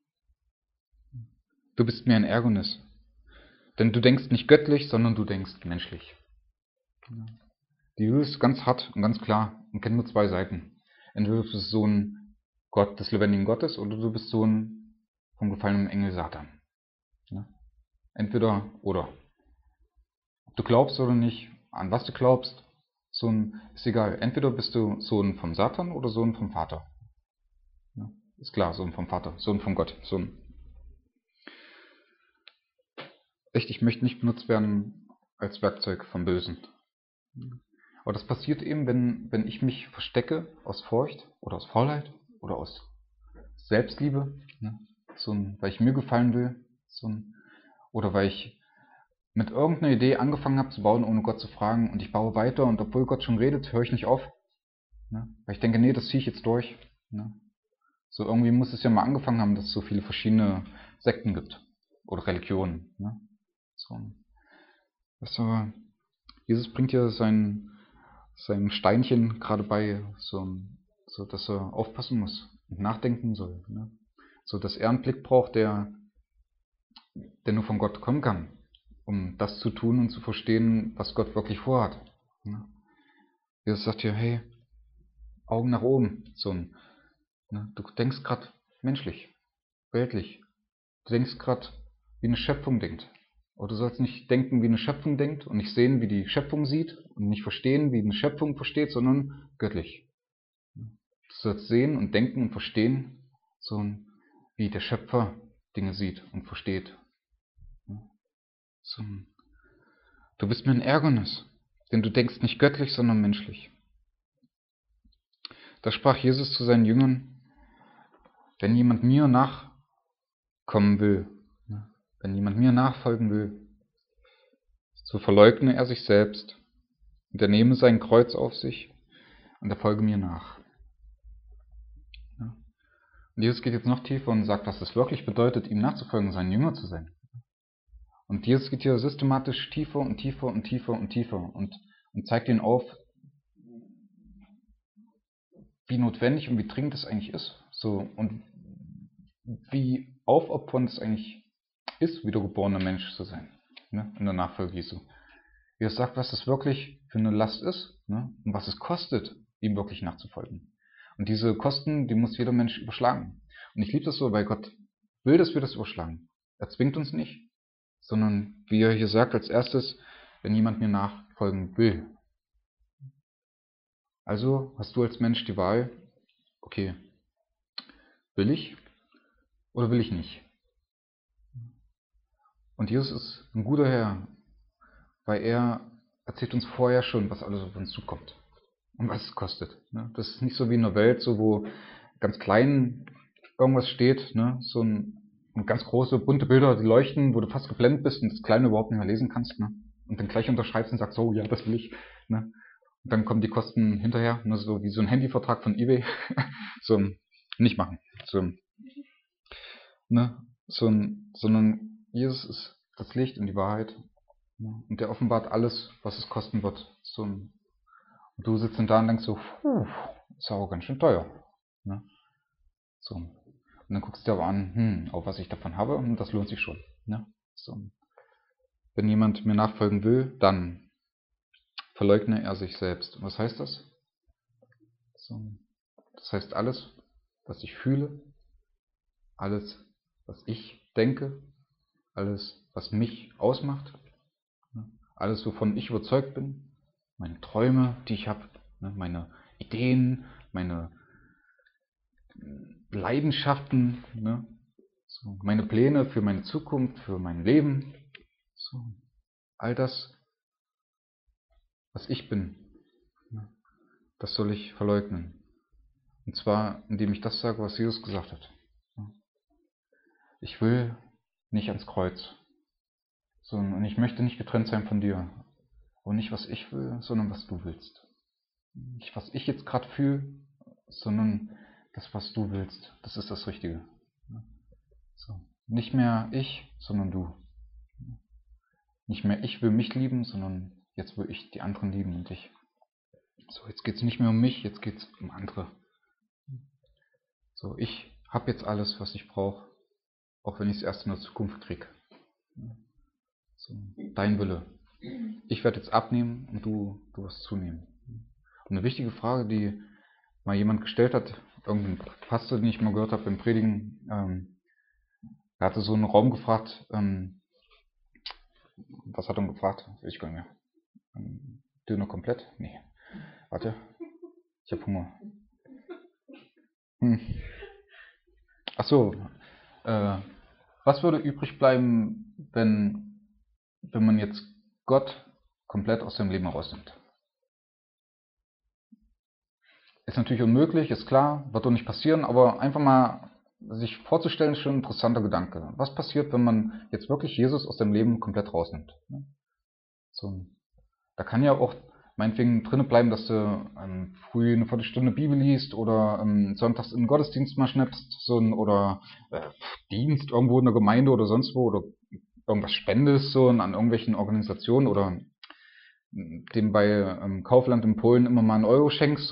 Du bist mir ein Ärgernis. Denn du denkst nicht göttlich, sondern du denkst menschlich. Die Bibel ist ganz hart und ganz klar und kennt nur zwei Seiten. Entweder du bist Sohn Gott des lebendigen Gottes oder du bist Sohn vom gefallenen Engel Satan. Entweder oder. Ob du glaubst oder nicht, an was du glaubst, ist egal. Entweder bist du Sohn vom Satan oder Sohn vom Vater. Ist klar, Sohn vom Vater, Sohn von Gott. Echt, ich möchte nicht benutzt werden als Werkzeug vom Bösen. Aber das passiert eben, wenn ich mich verstecke aus Furcht oder aus Faulheit oder aus Selbstliebe, ne? Weil ich mir gefallen will, oder weil ich mit irgendeiner Idee angefangen habe zu bauen, ohne Gott zu fragen, und ich baue weiter und obwohl Gott schon redet, höre ich nicht auf. Ne? Weil ich denke, nee, das ziehe ich jetzt durch. Ne? So irgendwie muss es ja mal angefangen haben, dass es so viele verschiedene Sekten gibt oder Religionen. Ne? Jesus bringt ja sein Steinchen gerade bei, so dass er aufpassen muss und nachdenken soll. Ne? So dass er einen Blick braucht, der nur von Gott kommen kann, um das zu tun und zu verstehen, was Gott wirklich vorhat. Ne? Jesus sagt hier, hey, Augen nach oben. Ne? Du denkst gerade menschlich, weltlich. Du denkst gerade, wie eine Schöpfung denkt. Aber du sollst nicht denken, wie eine Schöpfung denkt und nicht sehen, wie die Schöpfung sieht und nicht verstehen, wie eine Schöpfung versteht, sondern göttlich. Du sollst sehen und denken und verstehen, wie der Schöpfer Dinge sieht und versteht. Du bist mir ein Ärgernis, denn du denkst nicht göttlich, sondern menschlich. Da sprach Jesus zu seinen Jüngern: Wenn jemand mir nachkommen will, wenn jemand mir nachfolgen will, so verleugne er sich selbst und er nehme sein Kreuz auf sich und er folge mir nach. Und Jesus geht jetzt noch tiefer und sagt, was es wirklich bedeutet, ihm nachzufolgen, sein Jünger zu sein. Und Jesus geht hier systematisch tiefer und tiefer und tiefer und tiefer und zeigt ihnen auf, wie notwendig und wie dringend es eigentlich ist. Und wie aufopfernd es eigentlich ist, wiedergeborener Mensch zu sein, ne, in der Nachfolge Jesu. Jesus sagt, was es wirklich für eine Last ist, ne, und was es kostet, ihm wirklich nachzufolgen. Und diese Kosten, die muss jeder Mensch überschlagen. Und ich liebe das so, weil Gott will, dass wir das überschlagen. Er zwingt uns nicht, sondern wie er hier sagt als erstes, wenn jemand mir nachfolgen will. Also hast du als Mensch die Wahl, okay, will ich oder will ich nicht? Und Jesus ist ein guter Herr, weil er erzählt uns vorher schon, was alles auf uns zukommt und was es kostet. Das ist nicht so wie in der Welt, so wo ganz klein irgendwas steht, ne? Und ganz große, bunte Bilder, die leuchten, wo du fast geblendet bist und das Kleine überhaupt nicht mehr lesen kannst. Ne? Und dann gleich unterschreibst und sagst, so, ja, das will ich. Ne? Und dann kommen die Kosten hinterher, ne? So wie so ein Handyvertrag von eBay. Nicht machen. Ne? Sondern Jesus ist das Licht und die Wahrheit. Ne? Und der offenbart alles, was es kosten wird. Und du sitzt dann da und denkst so, ist aber ganz schön teuer. Ne? Und dann guckst du dir aber an, auch was ich davon habe, und das lohnt sich schon. Ne? Wenn jemand mir nachfolgen will, dann verleugne er sich selbst. Und was heißt das? Das heißt alles, was ich fühle, alles, was ich denke, alles, was mich ausmacht, alles, wovon ich überzeugt bin, meine Träume, die ich habe, meine Ideen, meine Leidenschaften, meine Pläne für meine Zukunft, für mein Leben, all das, was ich bin, das soll ich verleugnen. Und zwar, indem ich das sage, was Jesus gesagt hat. Ich will nicht ans Kreuz, und ich möchte nicht getrennt sein von dir. Und nicht, was ich will, sondern was du willst. Nicht, was ich jetzt gerade fühle, sondern das, was du willst. Das ist das Richtige. Nicht mehr ich, sondern du. Nicht mehr ich will mich lieben, sondern jetzt will ich die anderen lieben und dich. Jetzt geht es nicht mehr um mich, jetzt geht es um andere. Ich habe jetzt alles, was ich brauche, auch wenn ich es erst in der Zukunft kriege. Dein Wille. Ich werde jetzt abnehmen und du wirst zunehmen. Und eine wichtige Frage, die mal jemand gestellt hat, irgendein Pastor, den ich mal gehört habe beim Predigen, er hatte so einen Raum gefragt, was hat er gefragt? Weiß ich gar nicht mehr. Döner komplett? Nee. Warte. Ich habe Hunger. Achso. Was würde übrig bleiben, wenn man jetzt Gott komplett aus dem Leben herausnimmt? Ist natürlich unmöglich, ist klar, wird doch nicht passieren, aber einfach mal sich vorzustellen, ist schon ein interessanter Gedanke. Was passiert, wenn man jetzt wirklich Jesus aus dem Leben komplett rausnimmt? Da kann ja auch meinetwegen drinnen bleiben, dass du früh eine Viertelstunde Bibel liest oder sonntags in den Gottesdienst mal schnappst, oder Dienst irgendwo in der Gemeinde oder sonst wo oder irgendwas spendest an irgendwelchen Organisationen oder dem bei Kaufland in Polen immer mal einen Euro schenkst,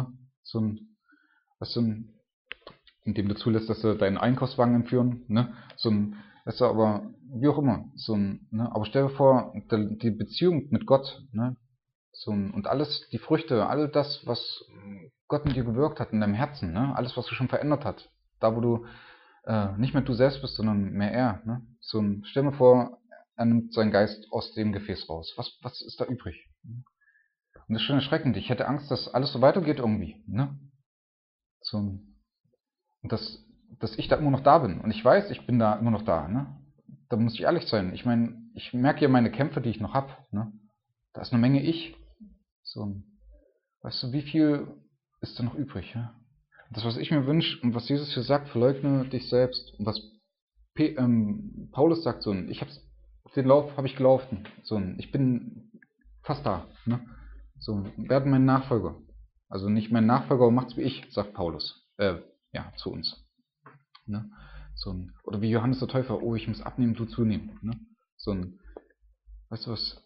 indem du zulässt, dass sie deinen Einkaufswagen entführen, aber wie auch immer, aber stell dir vor, die Beziehung mit Gott, und alles, die Früchte, all das, was Gott mit dir gewirkt hat in deinem Herzen, ne? Alles, was du schon verändert hat. Da, wo du nicht mehr du selbst bist, sondern mehr er. Ne? Stell mir vor, er nimmt seinen Geist aus dem Gefäß raus. Was ist da übrig? Und das ist schon erschreckend. Ich hätte Angst, dass alles so weitergeht irgendwie. Ne? So, und dass ich da immer noch da bin. Und ich weiß, ich bin da immer noch da. Ne? Da muss ich ehrlich sein. Ich meine, ich merke ja meine Kämpfe, die ich noch habe. Ne? Da ist eine Menge ich. So, weißt du, wie viel ist da noch übrig? Ja? Das, was ich mir wünsche und was Jesus hier sagt, verleugne dich selbst. Und was Paulus sagt, den Lauf habe ich gelaufen. Ich bin fast da. Ne? Werde mein Nachfolger. Also nicht mein Nachfolger, aber macht's wie ich, sagt Paulus. Ja, zu uns. Ne? Oder wie Johannes der Täufer, oh, ich muss abnehmen, du zunehmen. Ne? Weißt du was?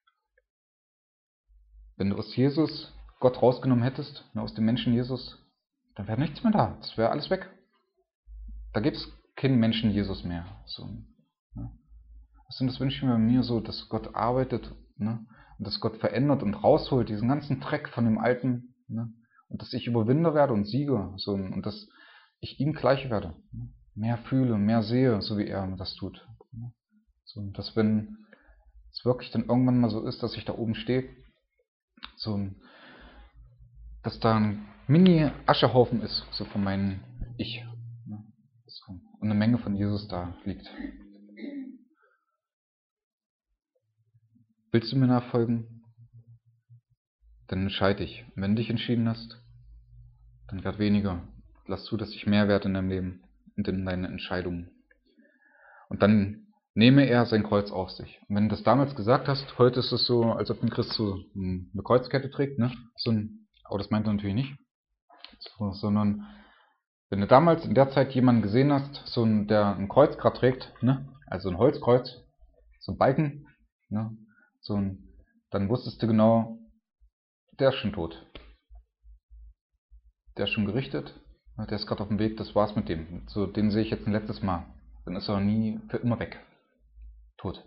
Wenn du aus Jesus Gott rausgenommen hättest, ne, aus dem Menschen Jesus, dann wäre nichts mehr da. Das wäre alles weg. Da gibt es keinen Menschen Jesus mehr. Ne? Das wünsche ich mir bei mir so, dass Gott arbeitet, ne? Und dass Gott verändert und rausholt diesen ganzen Dreck von dem Alten, ne? Und dass ich Überwinder werde und siege, und dass ich ihm gleich werde, ne? Mehr fühle, mehr sehe, so wie er das tut. Ne? Und dass, wenn es wirklich dann irgendwann mal so ist, dass ich da oben stehe, dass da ein Mini-Aschehaufen ist, so von meinem Ich. Ne? Und eine Menge von Jesus da liegt. Willst du mir nachfolgen? Dann entscheide dich. Und wenn du dich entschieden hast, dann werd weniger. Lass zu, dass ich mehr werde in deinem Leben und in deinen Entscheidungen. Und dann nehme er sein Kreuz auf sich. Und wenn du das damals gesagt hast, heute ist es so, als ob ein Christ so eine Kreuzkette trägt, ne? Aber das meint er natürlich nicht. Sondern wenn du damals in der Zeit jemanden gesehen hast, der ein Kreuz gerade trägt, ne? Also ein Holzkreuz, so ein Balken, ne? Dann wusstest du genau, der ist schon tot. Der ist schon gerichtet, der ist gerade auf dem Weg, das war's mit dem. Den sehe ich jetzt ein letztes Mal. Dann ist er nie für immer weg. Tot.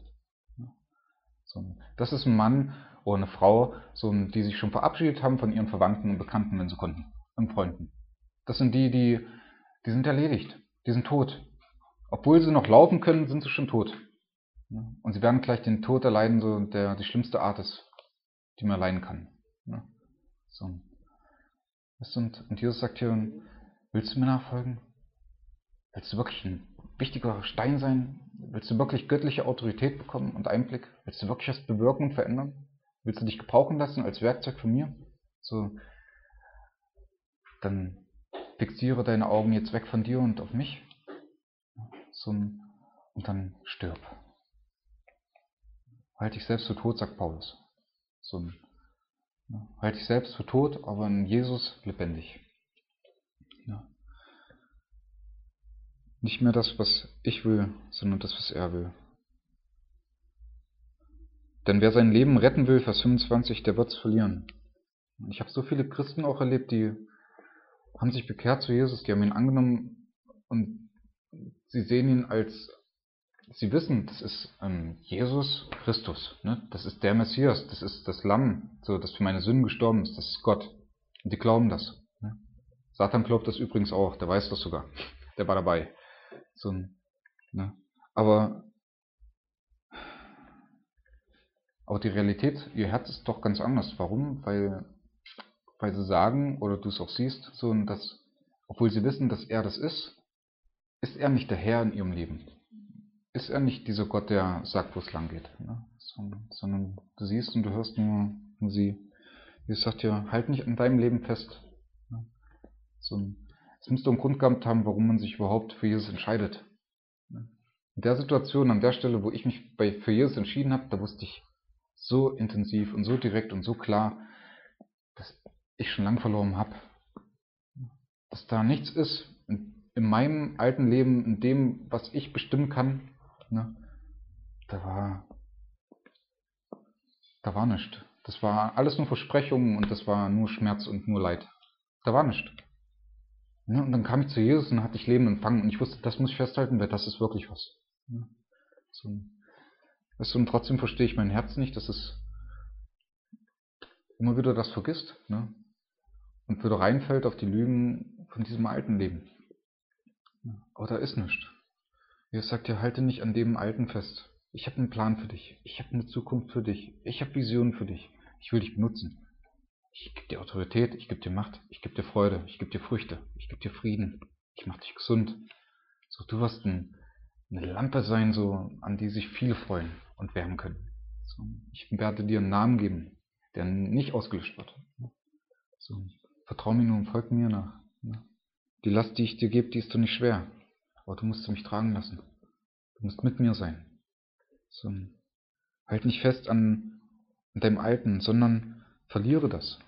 Das ist ein Mann oder eine Frau, die sich schon verabschiedet haben von ihren Verwandten und Bekannten, wenn sie konnten. Und Freunden. Das sind die sind erledigt. Die sind tot. Obwohl sie noch laufen können, sind sie schon tot. Und sie werden gleich den Tod erleiden, der die schlimmste Art ist, die man erleiden kann. Und Jesus sagt hier, willst du mir nachfolgen? Willst du wirklich ein wichtiger Stein sein? Willst du wirklich göttliche Autorität bekommen und Einblick? Willst du wirklich was bewirken und verändern? Willst du dich gebrauchen lassen als Werkzeug von mir? Dann fixiere deine Augen jetzt weg von dir und auf mich. Und dann stirb. Halt dich selbst für tot, sagt Paulus. Halt dich selbst für tot, aber in Jesus lebendig. Ja. Nicht mehr das, was ich will, sondern das, was er will. Denn wer sein Leben retten will, Vers 25, der wird es verlieren. Und ich habe so viele Christen auch erlebt, die haben sich bekehrt zu Jesus, die haben ihn angenommen und sie sehen ihn sie wissen, das ist Jesus Christus, ne? Das ist der Messias, das ist das Lamm, das für meine Sünden gestorben ist, das ist Gott. Und die glauben das. Ne? Satan glaubt das übrigens auch, der weiß das sogar, der war dabei. Ne? Aber die Realität, ihr Herz ist doch ganz anders. Warum? Weil sie sagen, oder du es auch siehst, dass, obwohl sie wissen, dass er das ist er nicht der Herr in ihrem Leben. Ist er nicht dieser Gott, der sagt, wo es lang geht. Ne? Sondern du siehst und du hörst nur sie. Jesus sagt ja, halt nicht an deinem Leben fest. Ne? Es müsste einen Grund gehabt haben, warum man sich überhaupt für Jesus entscheidet. Ne? In der Situation, an der Stelle, wo ich mich für Jesus entschieden habe, da wusste ich so intensiv und so direkt und so klar, dass ich schon lang verloren habe. Dass da nichts ist in meinem alten Leben, in dem, was ich bestimmen kann, ne? Da war nichts. Das war alles nur Versprechungen und das war nur Schmerz und nur Leid. Da war nichts. Ne? Und dann kam ich zu Jesus und hatte ich Leben empfangen und ich wusste, das muss ich festhalten, weil das ist wirklich was. Ne? Und trotzdem verstehe ich mein Herz nicht, dass es immer wieder das vergisst. Ne? und wieder reinfällt auf die Lügen von diesem alten Leben. Aber da ist nichts. Jesus sagt dir, halte nicht an dem Alten fest. Ich habe einen Plan für dich. Ich habe eine Zukunft für dich. Ich habe Visionen für dich. Ich will dich benutzen. Ich gebe dir Autorität, ich gebe dir Macht, ich gebe dir Freude, ich gebe dir Früchte, ich gebe dir Frieden. Ich mache dich gesund. So, du wirst eine Lampe sein, so, an die sich viele freuen und wärmen können. So, ich werde dir einen Namen geben, der nicht ausgelöscht wird. So, vertrau mir nur und folg mir nach. Die Last, die ich dir gebe, die ist doch nicht schwer. Aber du musst mich tragen lassen. Du musst mit mir sein. So, halt nicht fest an deinem Alten, sondern verliere das.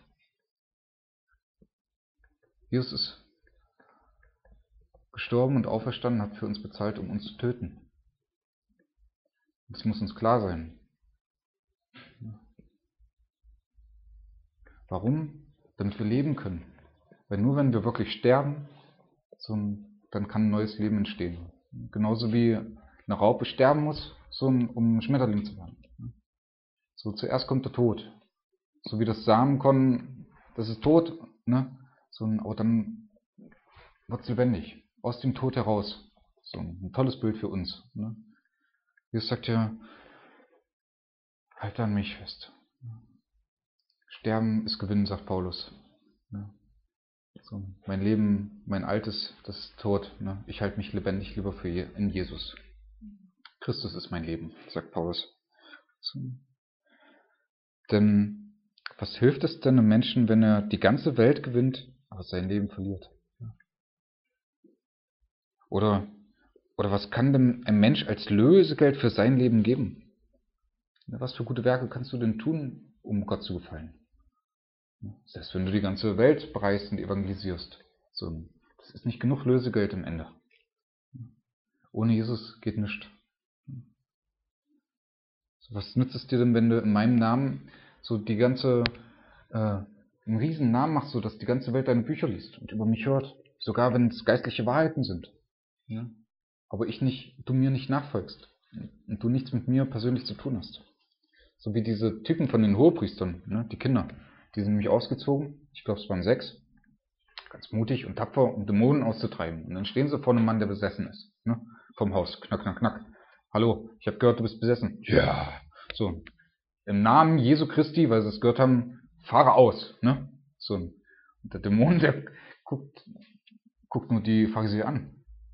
Jesus ist gestorben und auferstanden, hat für uns bezahlt, um uns zu töten. Das muss uns klar sein. Warum? Damit wir leben können. Weil nur wenn wir wirklich sterben, dann kann ein neues Leben entstehen. Genauso wie eine Raupe sterben muss, um ein Schmetterling zu werden. So, zuerst kommt der Tod. So wie das Samenkorn, das ist tot, ne? Aber dann wird es lebendig. Aus dem Tod heraus. So ein tolles Bild für uns. Ne? Jesus sagt ja, halte an mich fest. Sterben ist Gewinn, sagt Paulus. Ne? So, mein Leben, mein Altes, das ist tot. Ne? Ich halte mich lebendig lieber in Jesus. Christus ist mein Leben, sagt Paulus. So. Denn was hilft es denn einem Menschen, wenn er die ganze Welt gewinnt, aber sein Leben verliert? Oder was kann denn ein Mensch als Lösegeld für sein Leben geben? Was für gute Werke kannst du denn tun, um Gott zu gefallen? Selbst wenn du die ganze Welt bereist und evangelisierst. Das ist nicht genug Lösegeld am Ende. Ohne Jesus geht nichts. Was nützt es dir denn, wenn du in meinem Namen einen riesen Namen machst, so dass die ganze Welt deine Bücher liest und über mich hört? Sogar wenn es geistliche Wahrheiten sind. Ja? Aber du mir nicht nachfolgst und du nichts mit mir persönlich zu tun hast. So wie diese Typen von den Hohepriestern, ne? Die Kinder, die sind nämlich ausgezogen, ich glaube es waren 6, ganz mutig und tapfer, um Dämonen auszutreiben. Und dann stehen sie vor einem Mann, der besessen ist, ne? Vom Haus, knack, knack, knack. Hallo, ich habe gehört, du bist besessen. Ja. So, im Namen Jesu Christi, weil sie es gehört haben, fahre aus. Ne? So, und der Dämon, der guckt nur die Pharisäer an.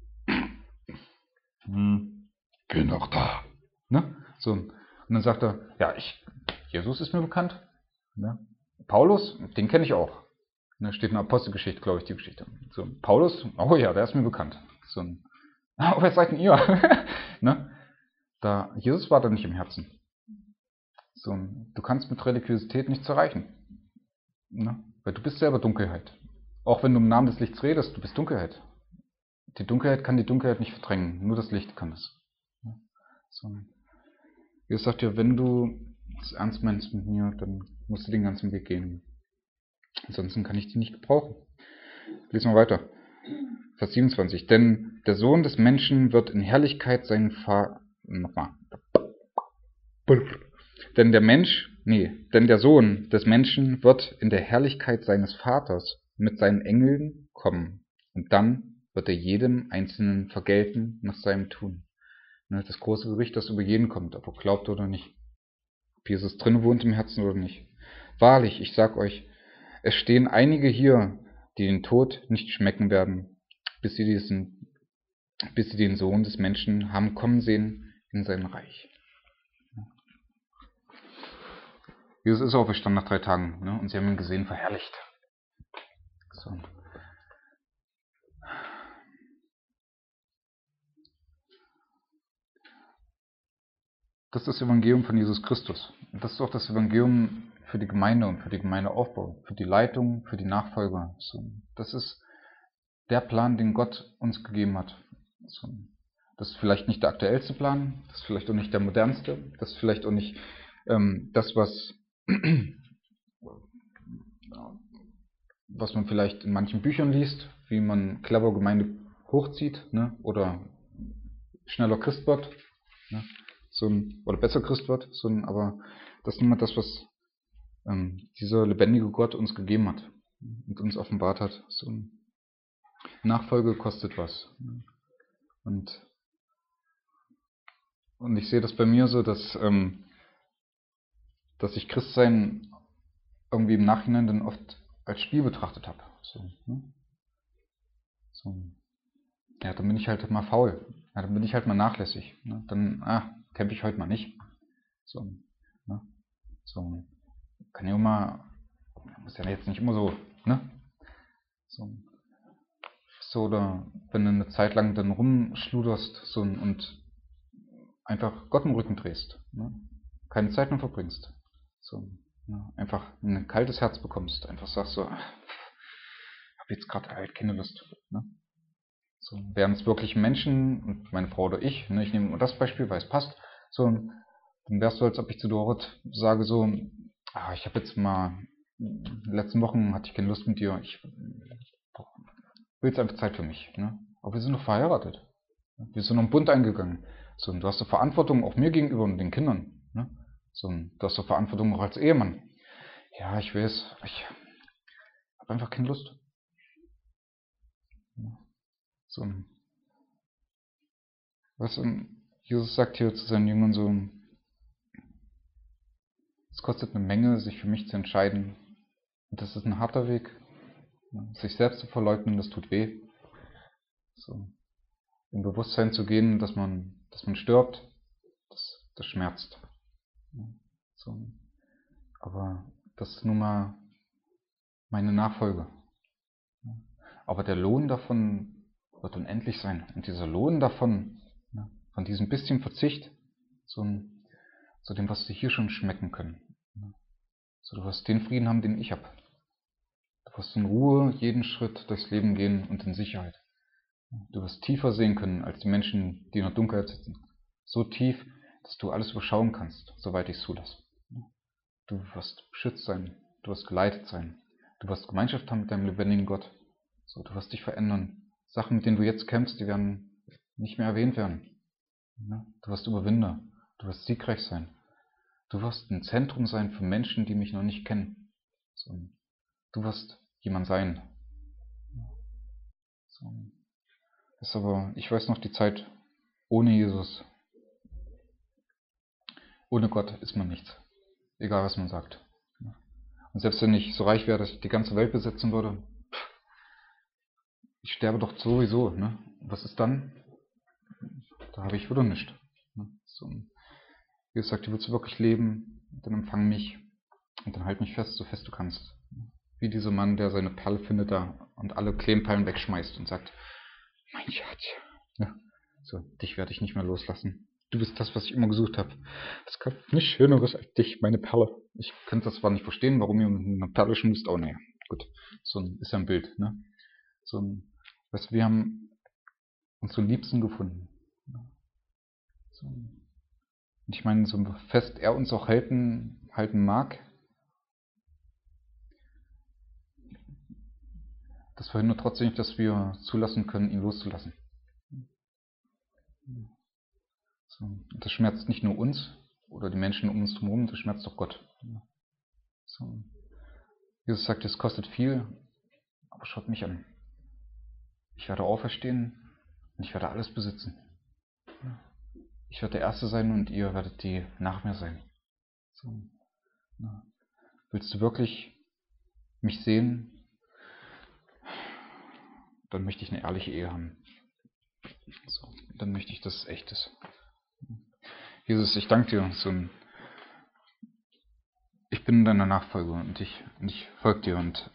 Geh noch da. Ne? So, und dann sagt er, ja, Jesus ist mir bekannt. Ne? Paulus, den kenne ich auch. Da steht in der Apostelgeschichte, glaube ich, die Geschichte. So, Paulus, oh ja, der ist mir bekannt. So, wer seid denn ihr? Ne? Jesus war da nicht im Herzen. So, du kannst mit Religiosität nichts erreichen. Ne? Weil du bist selber Dunkelheit. Auch wenn du im Namen des Lichts redest, du bist Dunkelheit. Die Dunkelheit kann die Dunkelheit nicht verdrängen, nur das Licht kann es. So. Jesus sagt ja, wenn du es ernst meinst mit mir, dann musst du den ganzen Weg gehen. Ansonsten kann ich dich nicht gebrauchen. Lesen wir weiter. Vers 27. Denn der Sohn des Menschen wird in Herrlichkeit seinen Vater... Nochmal. Denn der Sohn des Menschen wird in der Herrlichkeit seines Vaters mit seinen Engeln kommen. Und dann wird er jedem Einzelnen vergelten nach seinem Tun. Das große Gericht, das über jeden kommt, ob er glaubt oder nicht. Ob Jesus drin wohnt im Herzen oder nicht. Wahrlich, ich sag euch, es stehen einige hier, die den Tod nicht schmecken werden, bis sie den Sohn des Menschen haben kommen sehen in sein Reich. Jesus ist auferstanden nach 3 Tagen, ne? Und sie haben ihn gesehen, verherrlicht. So. Das ist das Evangelium von Jesus Christus. Und das ist auch das Evangelium für die Gemeinde und für die Gemeindeaufbau, für die Leitung, für die Nachfolger. So. Das ist der Plan, den Gott uns gegeben hat. So. Das ist vielleicht nicht der aktuellste Plan, das ist vielleicht auch nicht der modernste, das ist vielleicht auch nicht das, was man vielleicht in manchen Büchern liest, wie man clever Gemeinde hochzieht, ne? Oder schneller Christ wird, ne? Oder besser Christ wird, aber das ist niemand das, was dieser lebendige Gott uns gegeben hat. und uns offenbart hat. So, Nachfolge kostet was. Und ich sehe das bei mir so, dass ich Christsein irgendwie im Nachhinein dann oft als Spiel betrachtet habe. So, ne? So. Ja, dann bin ich halt mal faul. Ja, dann bin ich halt mal nachlässig. Ne? Dann, camp ich heute mal nicht. So, ne? So, kann ja auch mal, muss ja jetzt nicht immer so, ne? So, oder wenn du eine Zeit lang dann rumschluderst so, und einfach Gott im Rücken drehst, ne? Keine Zeit mehr verbringst. So, ne? Einfach ein kaltes Herz bekommst. Einfach sagst so, ich habe jetzt gerade halt keine Lust. Ne? So, wären es wirklich Menschen, und meine Frau oder ich, ne, ich nehme nur das Beispiel, weil es passt, so, dann wärst du, als ob ich zu Dorot sage so, ich habe jetzt mal, in den letzten Wochen hatte ich keine Lust mit dir, ich will jetzt einfach Zeit für mich. Ne? Aber wir sind noch verheiratet. Wir sind noch einen Bund eingegangen. So, und du hast doch Verantwortung auch mir gegenüber und den Kindern. Ne? So, du hast doch Verantwortung auch als Ehemann. Ja, ich weiß, ich habe einfach keine Lust. So, weißt du, Jesus sagt hier zu seinen Jüngern so, es kostet eine Menge, sich für mich zu entscheiden. Und das ist ein harter Weg. Sich selbst zu verleugnen, das tut weh. So, im Bewusstsein zu gehen, dass man stirbt, das schmerzt. So, aber das ist nun mal meine Nachfolge. Aber der Lohn davon wird unendlich sein. Und dieser Lohn davon, von diesem bisschen Verzicht, zu dem, was sie hier schon schmecken können. So, du wirst den Frieden haben, den ich habe. Du wirst in Ruhe jeden Schritt durchs Leben gehen und in Sicherheit. Du wirst tiefer sehen können als die Menschen, die in der Dunkelheit sitzen. So tief, dass du alles überschauen kannst, soweit ich es zulasse. Du wirst beschützt sein. Du wirst geleitet sein. Du wirst Gemeinschaft haben mit deinem lebendigen Gott. So, du wirst dich verändern. Sachen, mit denen du jetzt kämpfst, die werden nicht mehr erwähnt werden. Du wirst Überwinder. Du wirst siegreich sein. Du wirst ein Zentrum sein für Menschen, die mich noch nicht kennen. So, du wirst jemand sein. So, ist aber, ich weiß noch die Zeit ohne Jesus. Ohne Gott ist man nichts. Egal, was man sagt. Und selbst wenn ich so reich wäre, dass ich die ganze Welt besitzen würde, ich sterbe doch sowieso. Ne? Was ist dann? Da habe ich wieder nichts. Ne? So, Jesus sagt, du willst wirklich leben, dann empfang mich und dann halt mich fest, so fest du kannst. Wie dieser Mann, der seine Perle findet da und alle Klebenperlen wegschmeißt und sagt, mein Schatz, ja, so, dich werde ich nicht mehr loslassen. Du bist das, was ich immer gesucht habe. Es gab nichts Schöneres als dich, meine Perle. Ich könnte das zwar nicht verstehen, warum ihr mit einer Perle schmust, oh naja, gut, so ist ja ein Bild, ne? So ein, weißt du, wir haben uns so Liebsten gefunden. So, und ich meine, so fest er uns auch halten mag, das verhindert trotzdem nicht, dass wir zulassen können, ihn loszulassen. So, das schmerzt nicht nur uns oder die Menschen um uns herum, das schmerzt auch Gott. So, Jesus sagt, es kostet viel, aber schaut mich an. Ich werde auferstehen und ich werde alles besitzen. Ich werde der Erste sein und ihr werdet die nach mir sein. So, willst du wirklich mich sehen? Dann möchte ich eine ehrliche Ehe haben. So, dann möchte ich, dass es echt ist. Jesus, ich danke dir. Ich bin in deiner Nachfolge und ich folge dir und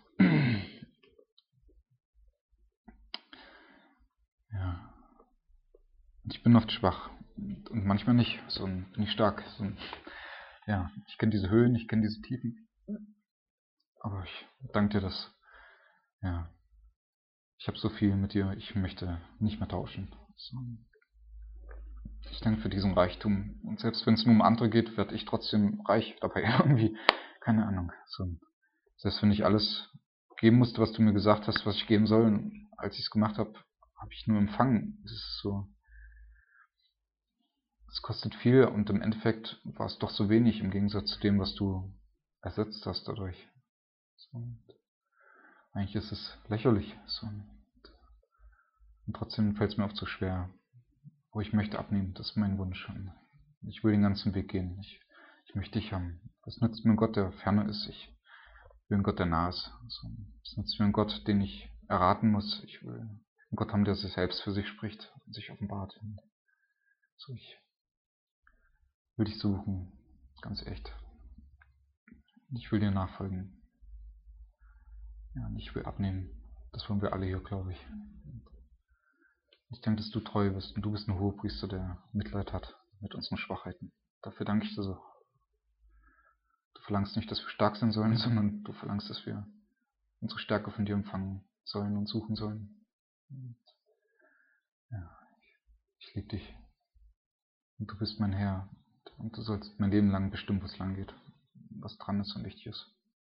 ja, ich bin oft schwach und manchmal nicht. So bin ich stark. Ja, ich kenne diese Höhen, ich kenne diese Tiefen, aber ich danke dir, dass ja, ich habe so viel mit dir, ich möchte nicht mehr tauschen. So, ich danke für diesen Reichtum und selbst wenn es nur um andere geht, werde ich trotzdem reich dabei irgendwie. Keine Ahnung. So, selbst wenn ich alles geben musste, was du mir gesagt hast, was ich geben soll, und als ich es gemacht habe, habe ich nur empfangen. Es ist so, es kostet viel und im Endeffekt war es doch so wenig im Gegensatz zu dem, was du ersetzt hast dadurch. So. Eigentlich ist es lächerlich. So. Und trotzdem fällt es mir oft so schwer. Wo ich möchte abnehmen, das ist mein Wunsch. Und ich will den ganzen Weg gehen. Ich möchte dich haben. Was nützt mir ein Gott, der ferne ist? Ich will einen Gott, der nah ist. So. Was nützt mir ein Gott, den ich erraten muss? Ich will einen Gott haben, der sich selbst für sich spricht und sich offenbart. Und so, ich will dich suchen, ganz echt. Ich will dir nachfolgen. Ja, und ich will abnehmen. Das wollen wir alle hier, glaube ich. Ich denke, dass du treu bist und du bist ein Hohepriester, der Mitleid hat mit unseren Schwachheiten. Dafür danke ich dir so. Du verlangst nicht, dass wir stark sein sollen, sondern du verlangst, dass wir unsere Stärke von dir empfangen sollen und suchen sollen. Und ja, ich liebe dich. Und du bist mein Herr. Und du sollst mein Leben lang bestimmen, wo es lang geht. Was dran ist und wichtig ist.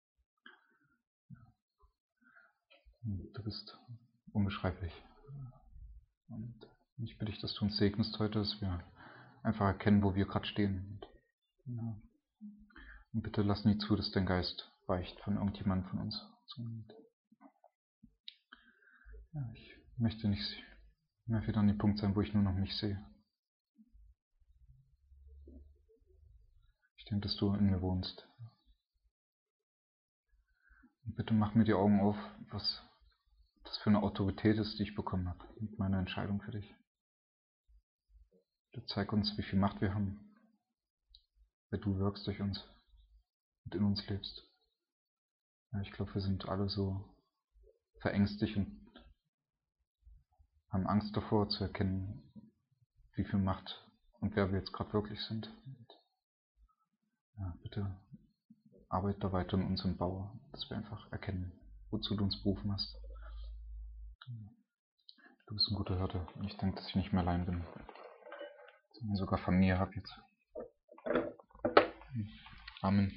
Und du bist unbeschreiblich. Und ich bitte dich, dass du uns segnest heute, dass wir einfach erkennen, wo wir gerade stehen. Ja. Und bitte lass nie zu, dass dein Geist weicht von irgendjemandem von uns. Und ja, ich möchte nicht mehr wieder an dem Punkt sein, wo ich nur noch mich sehe. Ich denke, dass du in mir wohnst. Und bitte mach mir die Augen auf, was das für eine Autorität ist, die ich bekommen habe mit meiner Entscheidung für dich. Bitte zeig uns, wie viel Macht wir haben, weil du wirkst durch uns und in uns lebst. Ja, ich glaube, wir sind alle so verängstigt und haben Angst davor zu erkennen, wie viel Macht und wer wir jetzt gerade wirklich sind. Und ja, bitte arbeite da weiter in uns und baue, dass wir einfach erkennen, wozu du uns berufen hast. Du bist ein guter Hirte und ich denke, dass ich nicht mehr allein bin, sondern sogar Familie habe jetzt. Amen.